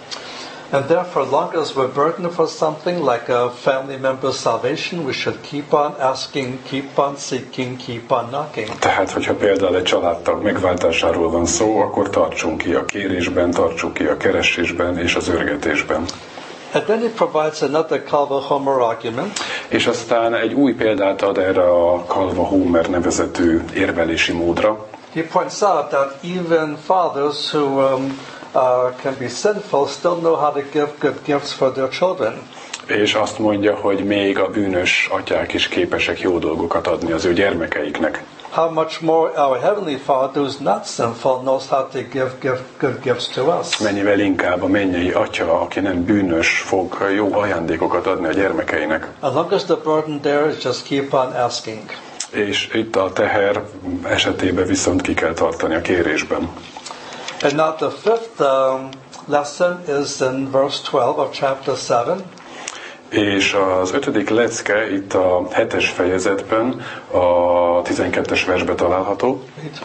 Speaker 2: And therefore, as long as we're burdened for something like a family member's salvation, we should keep on asking, keep on seeking, keep on knocking.
Speaker 1: Tehát, hogyha például egy családtag megváltásáról van szó, akkor tartsunk ki a kérésben, tartsuk ki a keresésben és az örgetésben.
Speaker 2: And then he provides another Calva-Homer argument.
Speaker 1: És aztán egy új példát ad erre a Calva-Homer nevezetű érvelési módra.
Speaker 2: He points out that even fathers who um, uh, can be sinful still know how to give good gifts for their children.
Speaker 1: És azt mondja, hogy még a bűnös atyák is képesek jó dolgokat adni az ő gyermekeiknek.
Speaker 2: How much more our Heavenly Father, who is not sinful, knows how to give, give good gifts to us.
Speaker 1: Mennyivel inkább a mennyei atya, aki nem bűnös, fog jó ajándékokat adni a gyermekeinek.
Speaker 2: As long as the burden there is, just keep on asking.
Speaker 1: És itt a teher esetében viszont ki kell tartani a kérésben.
Speaker 2: And now the fifth um, lesson is in verse twelve of chapter seven.
Speaker 1: És az ötödik lecke itt a hetes fejezetben, a tizenkettes versben található.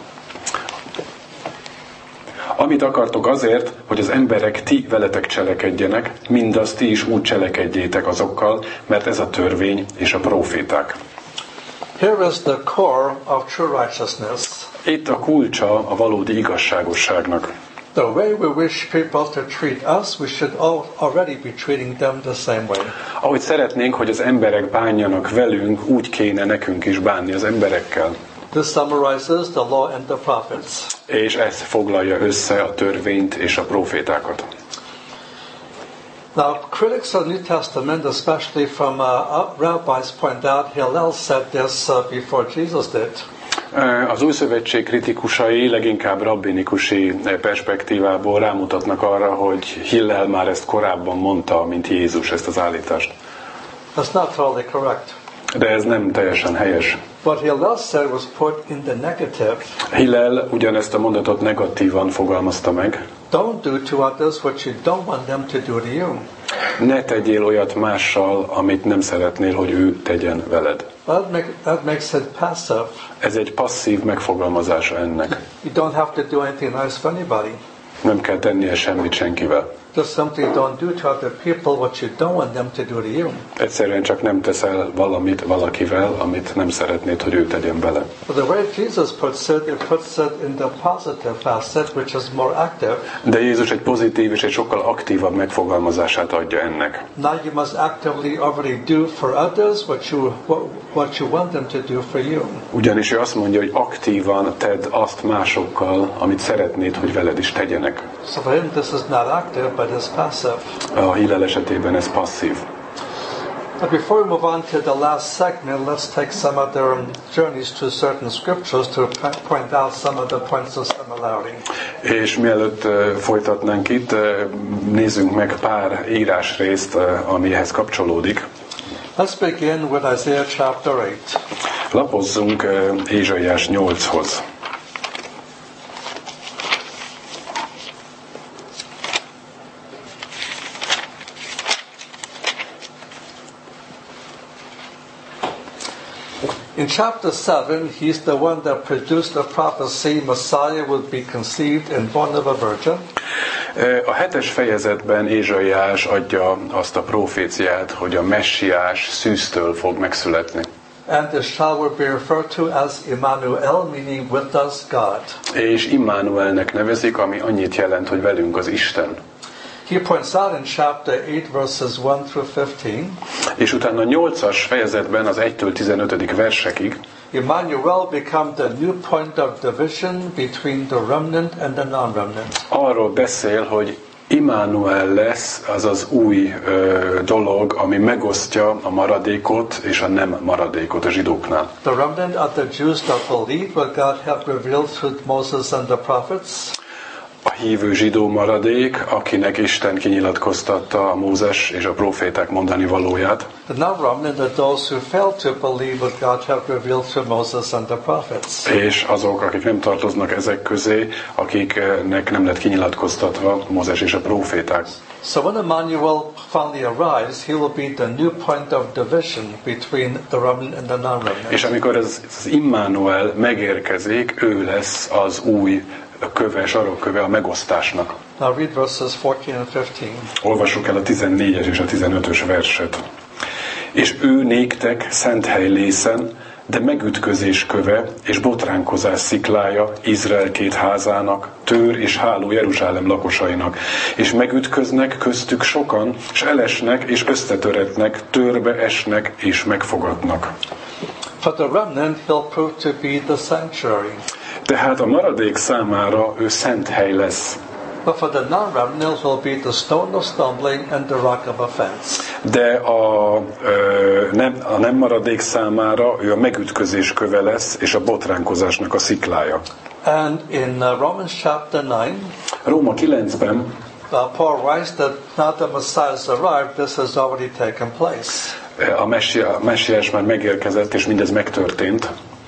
Speaker 1: Amit akartok azért, hogy az emberek ti veletek cselekedjenek, mindazt ti is úgy cselekedjétek azokkal, mert ez a törvény és a próféták.
Speaker 2: Here is the core of true righteousness.
Speaker 1: Itt a kulcsa a valódi igazságosságnak.
Speaker 2: The way we wish people to treat us, we should all already be treating them the same way.
Speaker 1: Ahogy szeretnénk, hogy az emberek bánjanak velünk, úgy kéne nekünk is bánni az emberekkel.
Speaker 2: This summarizes the law and the prophets.
Speaker 1: És ez foglalja össze a törvényt és a prófétákat.
Speaker 2: Now, critics of the New Testament, especially from uh, rabbis, point out Hillel said this uh, before Jesus did.
Speaker 1: Az Új Szövetség kritikusai leginkább rabbinikusi perspektívából rámutatnak arra, hogy Hillel már ezt korábban mondta, mint Jézus, ezt az állítást.
Speaker 2: That's not totally correct.
Speaker 1: De ez nem teljesen helyes.
Speaker 2: What Hillel said was put in the negative.
Speaker 1: Hillel ugyanezt a mondatot negatívan fogalmazta meg.
Speaker 2: Don't do to others what you don't want them to do to you.
Speaker 1: Ne tegyél olyat mással, amit nem szeretnél, hogy ő tegyen veled.
Speaker 2: That, make, that makes it passive.
Speaker 1: Ez egy passzív megfogalmazása ennek.
Speaker 2: You don't have to do anything nice for anybody.
Speaker 1: Nem kell tennie semmit senkivel.
Speaker 2: Just simply don't do to other people what you don't want them to do to you.
Speaker 1: Egyszerűen csak nem teszel valamit valakivel, amit nem szeretnéd, hogy ő tegyen vele.
Speaker 2: But the way Jesus puts it, it puts it in the positive facet, which is more active.
Speaker 1: De Jézus egy pozitív és egy sokkal aktívabb megfogalmazását adja ennek.
Speaker 2: Now you must actively already do for others what you what, what you want them to do for you.
Speaker 1: Ugyanis ő azt mondja, hogy aktívan tedd azt másokkal, amit szeretnéd, hogy veled is tegyenek.
Speaker 2: So for him this is not active, but it's passive.
Speaker 1: A Hillel esetében ez passzív.
Speaker 2: But before we move on to the last segment, let's take some other journeys to certain scriptures to point out some of the points of similarity.
Speaker 1: És mielőtt uh, folytatnánk itt, uh, nézzünk meg pár írásrészt, uh, amihez kapcsolódik.
Speaker 2: Let's begin with Isaiah chapter eight.
Speaker 1: Lapozzunk uh, Ézsaiás nyolchoz.
Speaker 2: In chapter seven, he's the one that produced the prophecy Messiah would be conceived and born of a virgin.
Speaker 1: A hetes fejezetben Ézsaiás adja azt a proféciát, hogy a messiás szűztől fog megszületni.
Speaker 2: And this child will be referred to as Emmanuel, meaning with us God.
Speaker 1: És Immanuelnek nevezik, ami annyit jelent, hogy velünk az Isten.
Speaker 2: He points out in chapter eight, verses one through fifteen.
Speaker 1: És utána a nyolcas fejezetben az egytől tizenötödik versekig
Speaker 2: Emmanuel become the new point of division between the remnant and the non-remnant.
Speaker 1: Arról beszél, hogy Immanuel lesz az az új ö, dolog, ami megosztja a maradékot és a nem maradékot a zsidóknál.
Speaker 2: The remnant are the Jews that believe what God had revealed through Moses and the prophets.
Speaker 1: A hívő zsidó maradék, akinek Isten kinyilatkoztatta a Mózes és a proféták mondani valóját.
Speaker 2: The non-remnant are those who failed to believe what God had revealed through Moses and the prophets.
Speaker 1: És azok, akik nem tartoznak ezek közé, akiknek nem lett kinyilatkoztatva Mózes és a proféták.
Speaker 2: So when Emmanuel finally arrives, he will be the new point of division between the remnant and the non-remnant.
Speaker 1: És amikor ez, az Immanuel megérkezik, ő lesz az új köve, sarokköve a megosztásnak.
Speaker 2: Now read verses fourteen and fifteen.
Speaker 1: Olvassuk el a tizennégyes és a tizenötös verset. És ő néktek szent hely lészen, de megütközés köve és botránkozás sziklája Izrael két házának, tőr és háló Jeruzsálem lakosainak, és megütköznek köztük sokan, és elesnek és összetöretnek, törbe esnek és megfogatnak.
Speaker 2: For the remnant, he'll prove to be the sanctuary.
Speaker 1: Tehát a maradék számára ő szent hely lesz.
Speaker 2: But for the non-remnant, he'll be the stone of stumbling and the rock of offense.
Speaker 1: De a, ö, nem, a nem maradék számára ő a megütközés köve lesz, és a botránkozásnak a sziklája.
Speaker 2: And in uh, Romans chapter nine,
Speaker 1: Róma kilencben
Speaker 2: uh, Paul writes that now the Messiah has arrived, this has already taken place.
Speaker 1: A messiás már megérkezett, és mindez megtörtént.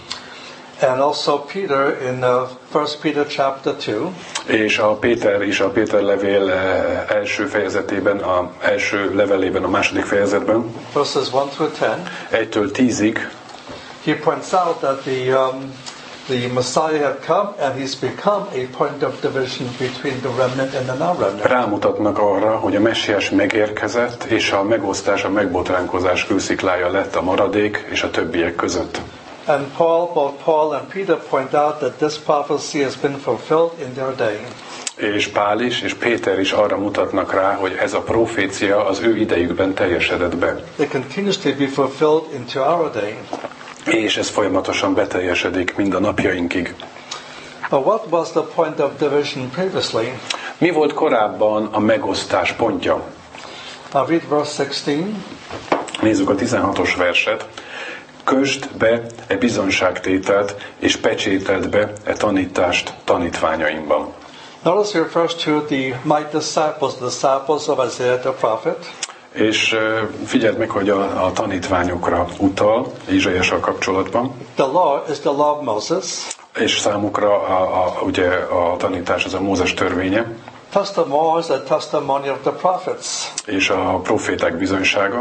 Speaker 2: And also Peter in uh, First Peter chapter two.
Speaker 1: És a Péter is a Péter levél első fejezetében, a első levelében, a második fejezetben,
Speaker 2: verses one through ten.
Speaker 1: egytől tízig,
Speaker 2: he points out that the um, the Messiah had come and he's become a point of division between the remnant and the non-remnant.
Speaker 1: Rámutatnak arra, hogy a messiás megérkezett, és a megosztás, a megbotránkozás kősziklája lett a maradék és a többiek között.
Speaker 2: And Paul, both Paul and Peter point out that this prophecy has been fulfilled in their day.
Speaker 1: És Pál is, és Péter is arra mutatnak rá, hogy ez a profécia az ő idejükben teljesedett be.
Speaker 2: It continues to be fulfilled into our day.
Speaker 1: És ez folyamatosan beteljesedik mind a napjainkig.
Speaker 2: But what was the point of division previously?
Speaker 1: Mi volt korábban a megosztás pontja?
Speaker 2: Now read verse sixteen.
Speaker 1: Nézzük a tizenhatos verset. Kösd be e bizonságtételt, és pecsételd be e tanítást tanítványaimban.
Speaker 2: Notice he refers to the my disciples, the disciples of Isaiah the prophet.
Speaker 1: És figyeld meg, hogy a, a tanítványokra utal Ézsaiással kapcsolatban.
Speaker 2: The law is the law of Moses.
Speaker 1: És számukra a, a, ugye a tanítás az a Mózes törvénye.
Speaker 2: Testimony is the testimony of the prophets.
Speaker 1: És a proféták bizonysága.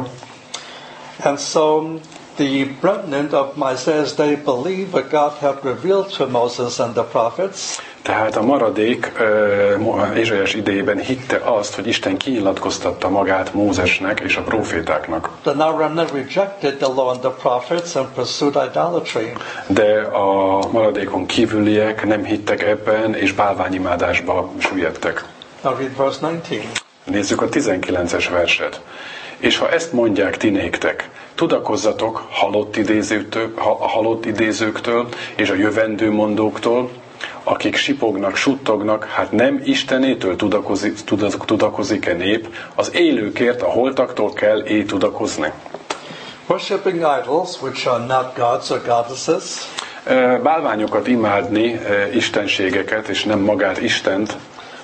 Speaker 2: And so the remnant of Isaiah's day believe what God had revealed to Moses and the prophets.
Speaker 1: Tehát a maradék uh, Ézsaiás idejében hitte azt, hogy Isten kinyilatkoztatta magát Mózesnek és a profétáknak.
Speaker 2: The non-remnant rejected the law and the prophets and pursued idolatry.
Speaker 1: De a maradékon kívüliek nem hittek ebben, és bálványimádásba süllyedtek.
Speaker 2: Now read verse nineteen.
Speaker 1: Nézzük a tizenkilences verset. És ha ezt mondják ti néktek, tudakozzatok halott idézőktől, a halott idézőktől és a jövendő mondóktól, akik sipognak, suttognak, hát nem Istenétől tudakozik, tudakozik-e nép, az élőkért a holtaktól kell é tudakozni.
Speaker 2: Worshipping idols, which are not gods or goddesses.
Speaker 1: Bálványokat imádni, istenségeket, és nem magát Istent.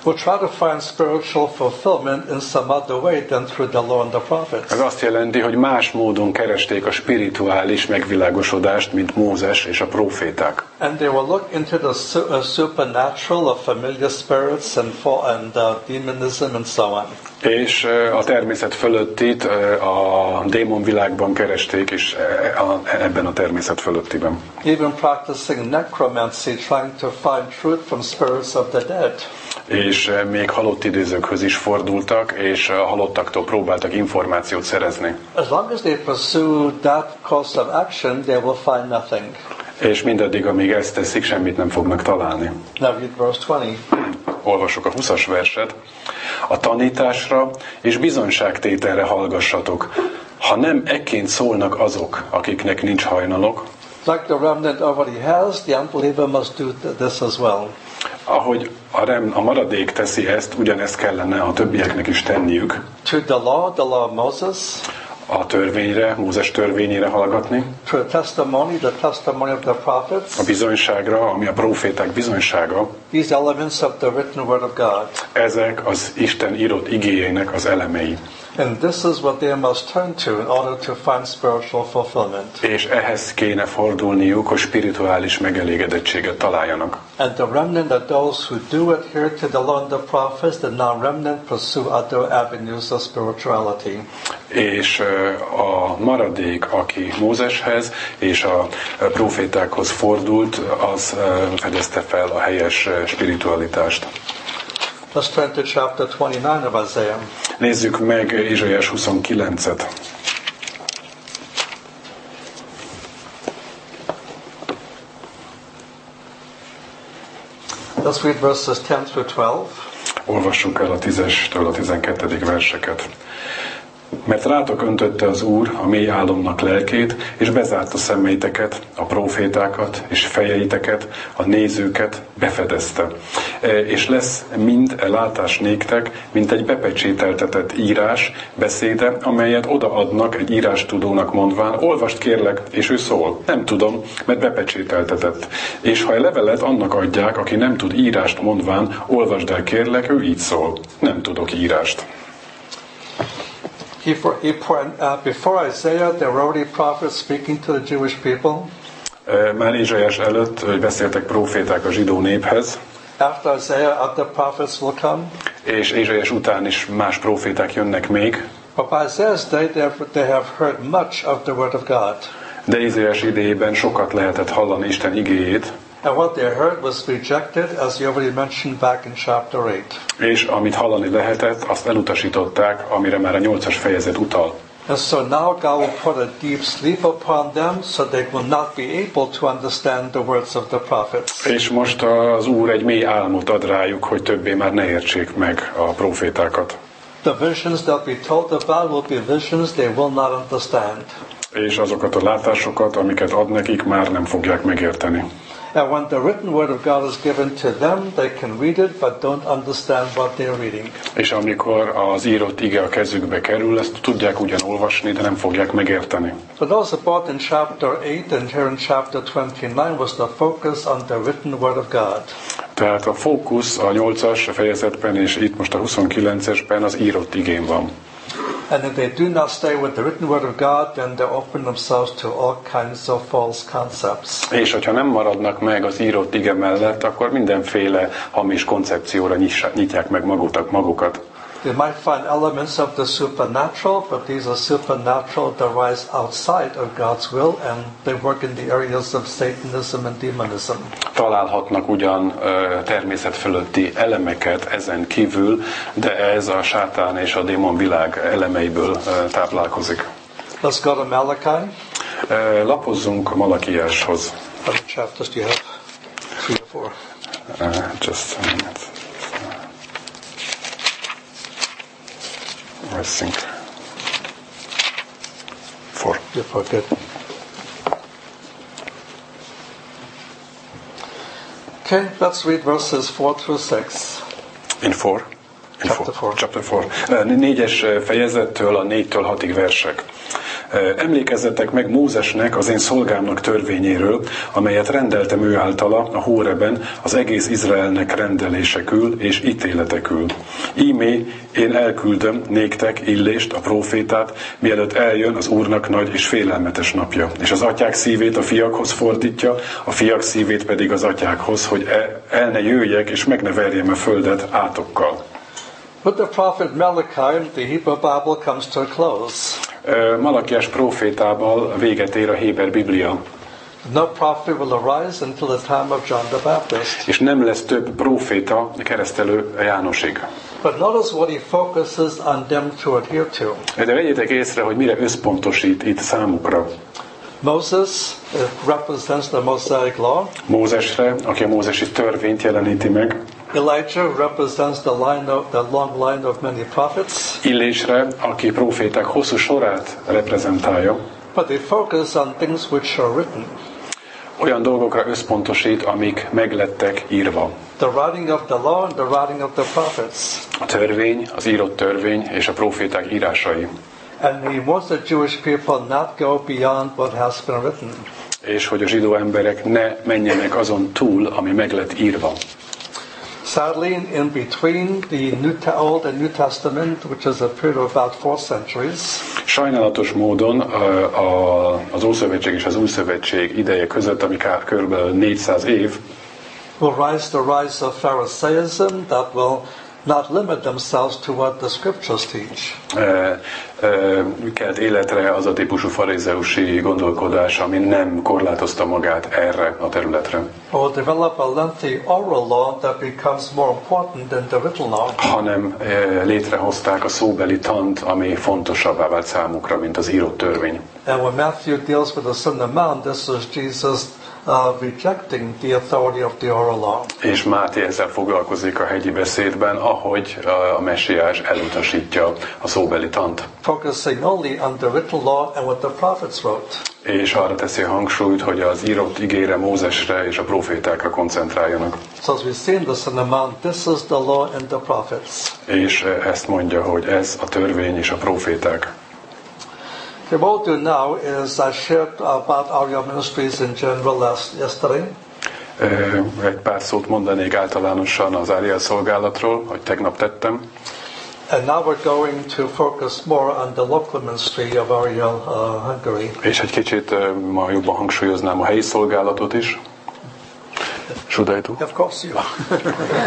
Speaker 2: will try to find spiritual fulfillment in some other way than through the law and the prophets.
Speaker 1: Ez azt jelenti, hogy más módon keresték a spirituális megvilágosodást, mint Mózes és a próféták.
Speaker 2: And they will look into the su- uh, supernatural of familiar spirits and, for, and uh, demonism and so on.
Speaker 1: És a természet fölöttit a démonvilágban keresték, és ebben a természet fölöttiben.
Speaker 2: Even practicing necromancy, trying to find truth from spirits of the dead.
Speaker 1: És még halott idézőkhöz is fordultak, és a halottaktól próbáltak információt szerezni.
Speaker 2: As long as they pursue that course of action, they will find nothing.
Speaker 1: És mindaddig, amíg ezt teszik, semmit nem fognak találni.
Speaker 2: Now read verse twenty.
Speaker 1: Olvasok a huszas verset. A tanításra és bizonyságtételre hallgassatok, ha nem ekként szólnak azok, akiknek nincs hajnalok.
Speaker 2: Like the remnant already has, the unbeliever must do this as well.
Speaker 1: Ahogy a, rem, a maradék teszi ezt, ugyanezt kellene a többieknek is tenniük.
Speaker 2: To the law, the law of Moses.
Speaker 1: A törvényre, Mózes törvényére hallgatni.
Speaker 2: To a testimony, the testimony of the prophets.
Speaker 1: A bizonyságra, ami a próféták bizonysága.
Speaker 2: These elements of the written word of God.
Speaker 1: Ezek az Isten írott igéjének az elemei.
Speaker 2: And this is what they must turn to in order to find spiritual fulfillment.
Speaker 1: És ehhez kéne fordulniuk, hogy spirituális megelégedettséget találjanak.
Speaker 2: And the remnant are those who do adhere to the law and the prophets, the non-remnant pursue other avenues of spirituality.
Speaker 1: És a maradék, aki Mózeshez és a prófétákhoz fordult, az fedezte fel a helyes spiritualitást.
Speaker 2: Let's turn to chapter twenty-nine of Isaiah.
Speaker 1: Nézzük meg Ézsaiás huszonkilencet.
Speaker 2: Let's read verses ten through twelve.
Speaker 1: Olvassuk el a tízestől a tizenkettedik verseket. Mert rátok öntötte az Úr a mély álomnak lelkét, és bezárta szemeiteket, a prófétákat, és fejeiteket, a nézőket befedezte. És lesz mind látás néktek, mint egy bepecsételtetett írás, beszéde, amelyet odaadnak egy írástudónak mondván, olvast kérlek, és ő szól. Nem tudom, mert bepecsételtetett. És ha a levelet annak adják, aki nem tud írást mondván, olvasd el kérlek, ő így szól. Nem tudok írást.
Speaker 2: He for, he for, uh, before Isaiah, there were already prophets speaking to the Jewish people.
Speaker 1: Már Ézsaiás előtt, hogy beszéltek próféták a zsidó néphez.
Speaker 2: After Isaiah, other prophets will come.
Speaker 1: És Ézsaiás után is más próféták jönnek még.
Speaker 2: But by Isaiah's day, they have, they have heard much of the word of God.
Speaker 1: De Ézsaiás idejében sokat lehetett hallani Isten igéjét.
Speaker 2: And what they heard was rejected, as you already mentioned back in chapter eight.
Speaker 1: És amit hallani lehetett, azt elutasították, amire már a nyolcas fejezet utal.
Speaker 2: And so now God will put a deep sleep upon them, so they will not be able to understand the words of the prophets.
Speaker 1: És most az Úr egy mély álmot ad rájuk, hogy többé már ne értsék meg a prófétákat.
Speaker 2: The visions that we told about will be visions they will not understand.
Speaker 1: És azokat a látásokat, amiket ad nekik, már nem fogják megérteni.
Speaker 2: And when the written word of God is given to them, they can read it, but don't understand what they're reading.
Speaker 1: És amikor az írott ige a kezükbe kerül, ezt tudják ugyan olvasni, de nem fogják megérteni.
Speaker 2: But also both in chapter eight and here in chapter twenty-nine was the focus on the written word of God.
Speaker 1: Tehát a fókusz a nyolcas fejezetben és itt most a huszonkilencesben az írott igén van.
Speaker 2: And if they do not stay with the written word of God, then they open themselves to all kinds of false concepts.
Speaker 1: És hogyha nem maradnak meg az írott ige mellett, akkor mindenféle hamis koncepcióra nyitják meg magukat. magukat.
Speaker 2: They might find elements of the supernatural, but these are supernatural that rise outside of God's will, and they work in the areas of Satanism and demonism.
Speaker 1: Találhatnak ugyan uh, természet fölötti elemeket ezen kívül, de ez a sátán és a démon világ elemeiből uh, táplálkozik.
Speaker 2: Let's go to Malachi.
Speaker 1: Uh, lapozzunk Malakiáshoz.
Speaker 2: How many chapters do you have? Three or four?
Speaker 1: Uh, just a minute. I think four.
Speaker 2: You're four, good. Okay, let's read verses four through six.
Speaker 1: In four? In
Speaker 2: Chapter four.
Speaker 1: Chapter four. Négyes fejezettől a négytől hatig versek. Emlékezzetek meg Mózesnek, az én szolgámnak törvényéről, amelyet rendeltem ő általa a Hóreben az egész Izraelnek rendelésekül és ítéletekül. Ímé én elküldöm néktek Illést, a prófétát, mielőtt eljön az Úrnak nagy és félelmetes napja. És az atyák szívét a fiakhoz fordítja, a fiak szívét pedig az atyákhoz, hogy el ne jöjjek és meg ne verjem a földet átokkal.
Speaker 2: With the prophet Malachi, the Hebrew Bible comes to a close.
Speaker 1: Malakiás prófétával véget ér a Héber Biblia.
Speaker 2: No prophet will arise until the time of John the Baptist.
Speaker 1: És nem lesz több próféta keresztelő Jánosig.
Speaker 2: But notice what he focuses on them to adhere to.
Speaker 1: De vegyétek észre, hogy mire összpontosít itt számukra.
Speaker 2: Moses represents the Mosaic law.
Speaker 1: Mózesre, aki a mózesi törvényt jeleníti meg.
Speaker 2: Elijah represents the line of the long line of many prophets.
Speaker 1: Illésre, aki próféták hosszú sorát reprezentálja.
Speaker 2: But they focus on things which are written.
Speaker 1: Olyan dolgokra összpontosít, amik meglettek írva.
Speaker 2: The writing of the law and the writing of the prophets.
Speaker 1: A törvény, az írott törvény és a próféták írásai.
Speaker 2: And he wants the Jewish people not go beyond what has been written.
Speaker 1: És hogy a zsidó emberek ne menjenek azon túl, ami meg lett írva.
Speaker 2: Sadly, in between the New Old and New Testament, which is a period of about four centuries,
Speaker 1: sajnálatos módon a, a, az Ószövetség és az Újszövetség ideje között, ami kb. négyszáz év,
Speaker 2: will rise the rise of Pharisaism that will not limit themselves to what the scriptures teach.
Speaker 1: E, e, kelt életre az a típusú farizeusi gondolkodás, ami nem korlátozta magát erre a területre.
Speaker 2: Or develop a lengthy oral law that becomes more important than the written law.
Speaker 1: Hanem e, létrehozták a szóbeli tant, ami fontosabbá vált számukra, mint az írott törvény.
Speaker 2: And when Matthew deals with the Sermon on the Mount, this is Jesus Uh, rejecting the authority of the oral law.
Speaker 1: És Máté ezzel foglalkozik a hegyi beszédben, ahogy a messiás elutasítja a szóbeli tant.
Speaker 2: Focusing only on the written law and what the prophets wrote.
Speaker 1: És arra teszi hangsúlyt, hogy az írott igére, Mózesre és a profétákra koncentráljanak.
Speaker 2: So as we see in the Sermon on the Mount, this is the law and the prophets.
Speaker 1: És ezt mondja, hogy ez a törvény és a proféták.
Speaker 2: Okay, what we'll do now is I shared about our ministries in general last yesterday.
Speaker 1: Egy pár szót mondanék általánosan az Ariel szolgálatról, hogy tegnap tettem.
Speaker 2: And now we're going to focus more on the local ministry of Ariel uh, Hungary.
Speaker 1: És egy kicsit uh, ma jobban hangsúlyoznám a helyi szolgálatot is. Should I do?
Speaker 2: Of course you are.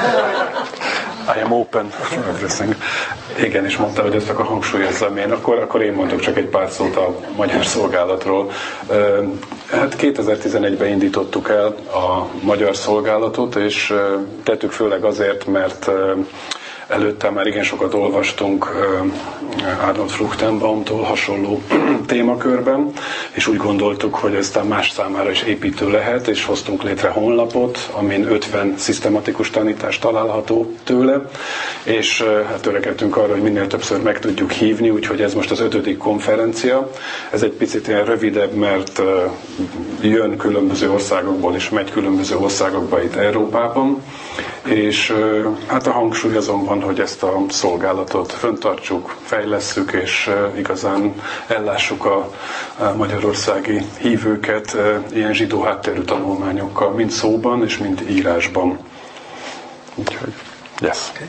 Speaker 1: I am open for everything. Igen, és mondta, hogy ezt akkor hangsúlyozzam én, akkor, akkor én mondok csak egy pár szót a magyar szolgálatról. Hát kétezer-tizenegyben indítottuk el a magyar szolgálatot, és tettük főleg azért, mert előtte már igen sokat olvastunk Arnold Fruchtenbaumtól hasonló témakörben, és úgy gondoltuk, hogy ez más számára is építő lehet, és hoztunk létre honlapot, amin ötven szisztematikus tanítás található tőle, és hát törekedtünk arra, hogy minél többször meg tudjuk hívni, úgyhogy ez most az ötödik konferencia. Ez egy picit ilyen rövidebb, mert jön különböző országokból, és megy különböző országokba itt Európában, és hát a hangsúly azon van, hogy ezt a szolgálatot fenntartsuk, fejlesszük, és igazán ellássuk a magyarországi hívőket ilyen zsidó háttérű tanulmányokkal, mind szóban és mind írásban. Úgyhogy, yes.
Speaker 2: Okay.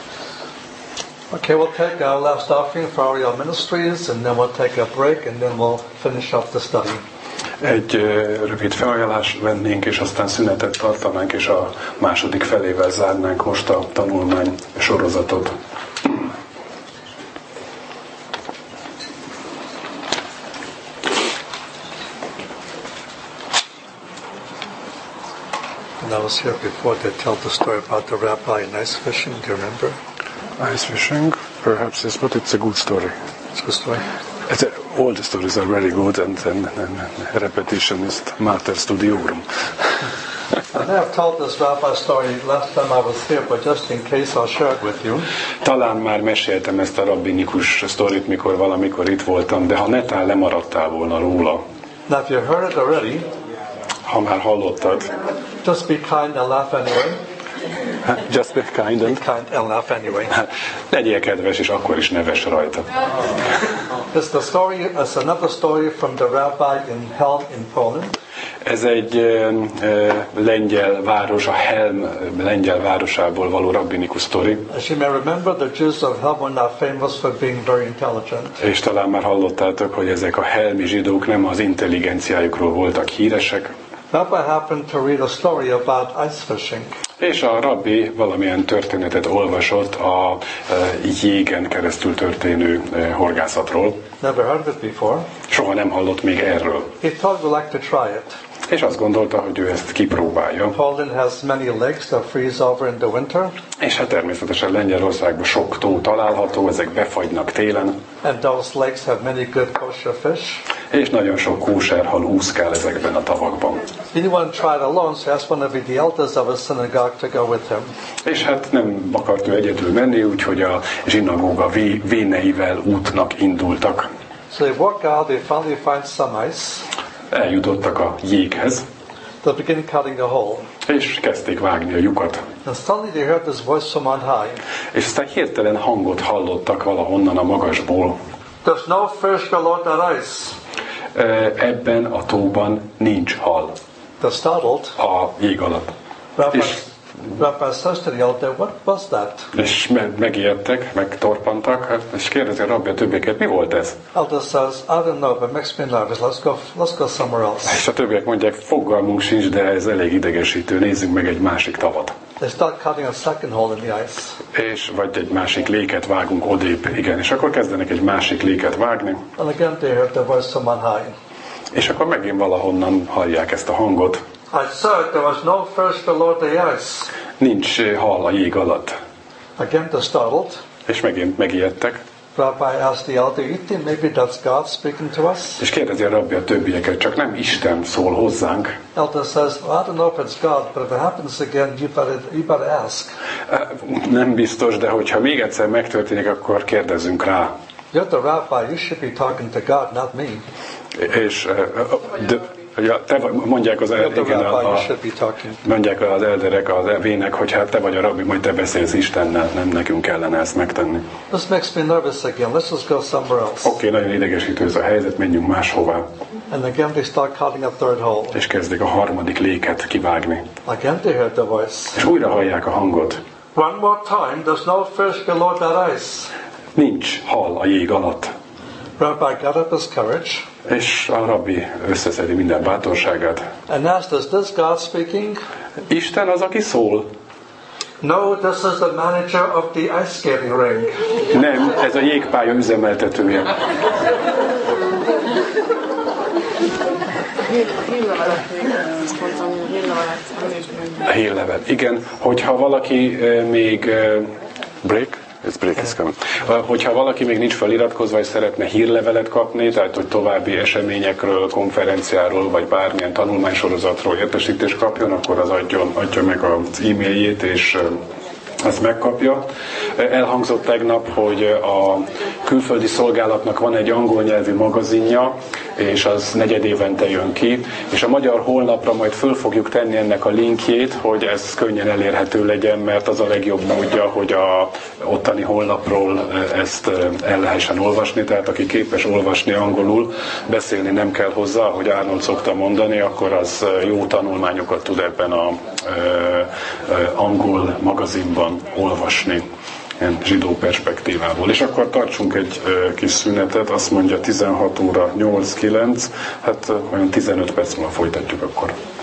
Speaker 2: Okay, we'll take our last offering for our ministries, and then we'll take a break, and then we'll finish up the study.
Speaker 1: Egy rövid felajánlást vennénk, és aztán szünetet tartanánk, és a második felével zárnánk most a tanulmány sorozatot.
Speaker 2: And I was here before they tell the story about the rabbi and ice fishing. Do you remember?
Speaker 1: Ice fishing, perhaps yes, but it's a good story.
Speaker 2: It's a good story.
Speaker 1: It's a, all the stories are very good, and, and, and repetition is mater studiorum.
Speaker 2: I may have told this rabbi story last time I was here, but just in case I'll share it with you.
Speaker 1: Talán már meséltem ezt a rabbinikus sztorit, mikor valamikor itt voltam, de ha netán lemaradtál volna róla.
Speaker 2: Now, if you heard it already,
Speaker 1: ha már hallottad,
Speaker 2: just be kind and laugh anyway.
Speaker 1: Just be kind and...
Speaker 2: Be kind and laugh anyway.
Speaker 1: Legyél kedves, és akkor is neves rajta.
Speaker 2: It's the story, it's another story from the rabbi in Helm in Poland.
Speaker 1: Ez egy uh, uh, lengyel város, a Helm lengyel városából való rabbinikus sztori.
Speaker 2: As you may remember, the Jews of Helm were not famous for being very intelligent.
Speaker 1: És talán már hallottátok, hogy ezek a helmi zsidók nem az intelligenciájukról voltak híresek.
Speaker 2: Rabbi happened to read a story about ice fishing.
Speaker 1: És a rabbi valamilyen történetet olvasott a uh, jégen keresztül történő uh, horgászatról.
Speaker 2: Never heard of it before.
Speaker 1: Soha nem hallott még erről.
Speaker 2: He thought we'd like to try it.
Speaker 1: És azt gondolta, hogy ő ezt kipróbálja.
Speaker 2: Poland has many lakes that freeze over in the winter.
Speaker 1: És hát természetesen Lengyelországban sok tó található, ezek befagynak télen.
Speaker 2: And those lakes have many good kosher fish.
Speaker 1: És nagyon sok kóserhal úszkál ezekben a tavakban.
Speaker 2: He didn't want to try it alone, so he asked one of the elders of a synagogue to go with him.
Speaker 1: És hát nem akart ő egyedül menni, úgyhogy a zsinagóga vé- véneivel útnak indultak.
Speaker 2: So they walk out, they finally find some ice.
Speaker 1: Eljutottak a jéghez.
Speaker 2: They begin cutting the hole.
Speaker 1: És kezdték vágni a lyukat.
Speaker 2: And suddenly they heard this voice from on high.
Speaker 1: És aztán hirtelen hangot hallottak valahonnan a magasból.
Speaker 2: There's no fish below that ice.
Speaker 1: Ebben a tóban nincs hal.
Speaker 2: They're startled.
Speaker 1: A jég alatt.
Speaker 2: Rabbi,
Speaker 1: És,
Speaker 2: Rabbi says to the elder, what was that?
Speaker 1: és me- megijedtek, megtorpantak, és kérdezi a rabbi a többieket, mi volt ez?
Speaker 2: Elder says, I don't know, but it makes me nervous. Let's go, let's go somewhere else.
Speaker 1: És a többiek mondják, fogalmunk sincs, de ez elég idegesítő, nézzünk meg egy másik tavat.
Speaker 2: They start cutting a second hole in the ice.
Speaker 1: És vagy egy másik léket vágunk odébb, igen, és akkor kezdenek egy másik léket vágni.
Speaker 2: And again they heard the voice from on high.
Speaker 1: És akkor megint valahonnan hallják ezt a hangot.
Speaker 2: I said there was no fish below the ice.
Speaker 1: Nincs hal a jég alatt.
Speaker 2: Again they're startled.
Speaker 1: És megint megijedtek.
Speaker 2: Rabbi asked the elder, you think maybe that's God speaking to us?
Speaker 1: És kérdezi a rabbi a többieket, csak nem Isten szól hozzánk.
Speaker 2: Elder says, well, I don't know if it's God, but if it happens again, you better, you better ask.
Speaker 1: Nem biztos, de hogyha még egyszer megtörténik, akkor kérdezzünk rá.
Speaker 2: You're the rabbi, you should be talking to God, not me.
Speaker 1: És de, ja, te mondják az, el, igen, a, a, mondják az elderek az vének, hogy hát te vagy a rabbi, majd te beszélsz Istennel, nem nekünk kellene ezt megtenni.
Speaker 2: This makes me nervous again. Let's just go somewhere else.
Speaker 1: Oké, okay, nagyon idegesítő ez a helyzet, menjünk máshová.
Speaker 2: And again they start cutting a third hole.
Speaker 1: És kezdik a harmadik léket kivágni.
Speaker 2: Again they heard the voice.
Speaker 1: És újra hallják a hangot.
Speaker 2: One more time, there's no fish below that ice.
Speaker 1: Nincs hal a jég alatt.
Speaker 2: Rabbi got up his courage.
Speaker 1: És a rabbi összeszedi minden bátorságát.
Speaker 2: And asked, is this God speaking?
Speaker 1: Isten az, aki szól.
Speaker 2: No, this is the manager of the ice skating ring.
Speaker 1: Nem, ez a jégpálya üzemeltetője. A hírlevet. Igen, hogyha valaki uh, még uh, break, ez break is coming. Uh, hogyha valaki még nincs feliratkozva és szeretne hírlevelet kapni, tehát hogy további eseményekről, konferenciáról, vagy bármilyen tanulmánysorozatról értesítést kapjon, akkor az adjon, adja meg az e-mailjét, és uh, azt megkapja. Elhangzott tegnap, hogy a külföldi szolgálatnak van egy angol nyelvű magazinja, és az negyedévente jön ki, és a magyar honlapra majd föl fogjuk tenni ennek a linkjét, hogy ez könnyen elérhető legyen, mert az a legjobb módja, hogy a ottani honlapról ezt el lehessen olvasni, tehát aki képes olvasni angolul, beszélni nem kell hozzá, ahogy Arnold szokta mondani, akkor az jó tanulmányokat tud ebben az angol magazinban olvasni, ilyen zsidó perspektívából. És akkor tartsunk egy ö, kis szünetet, azt mondja tizenhat óra nyolc kilenc, hát ö, olyan tizenöt perc múlva folytatjuk akkor.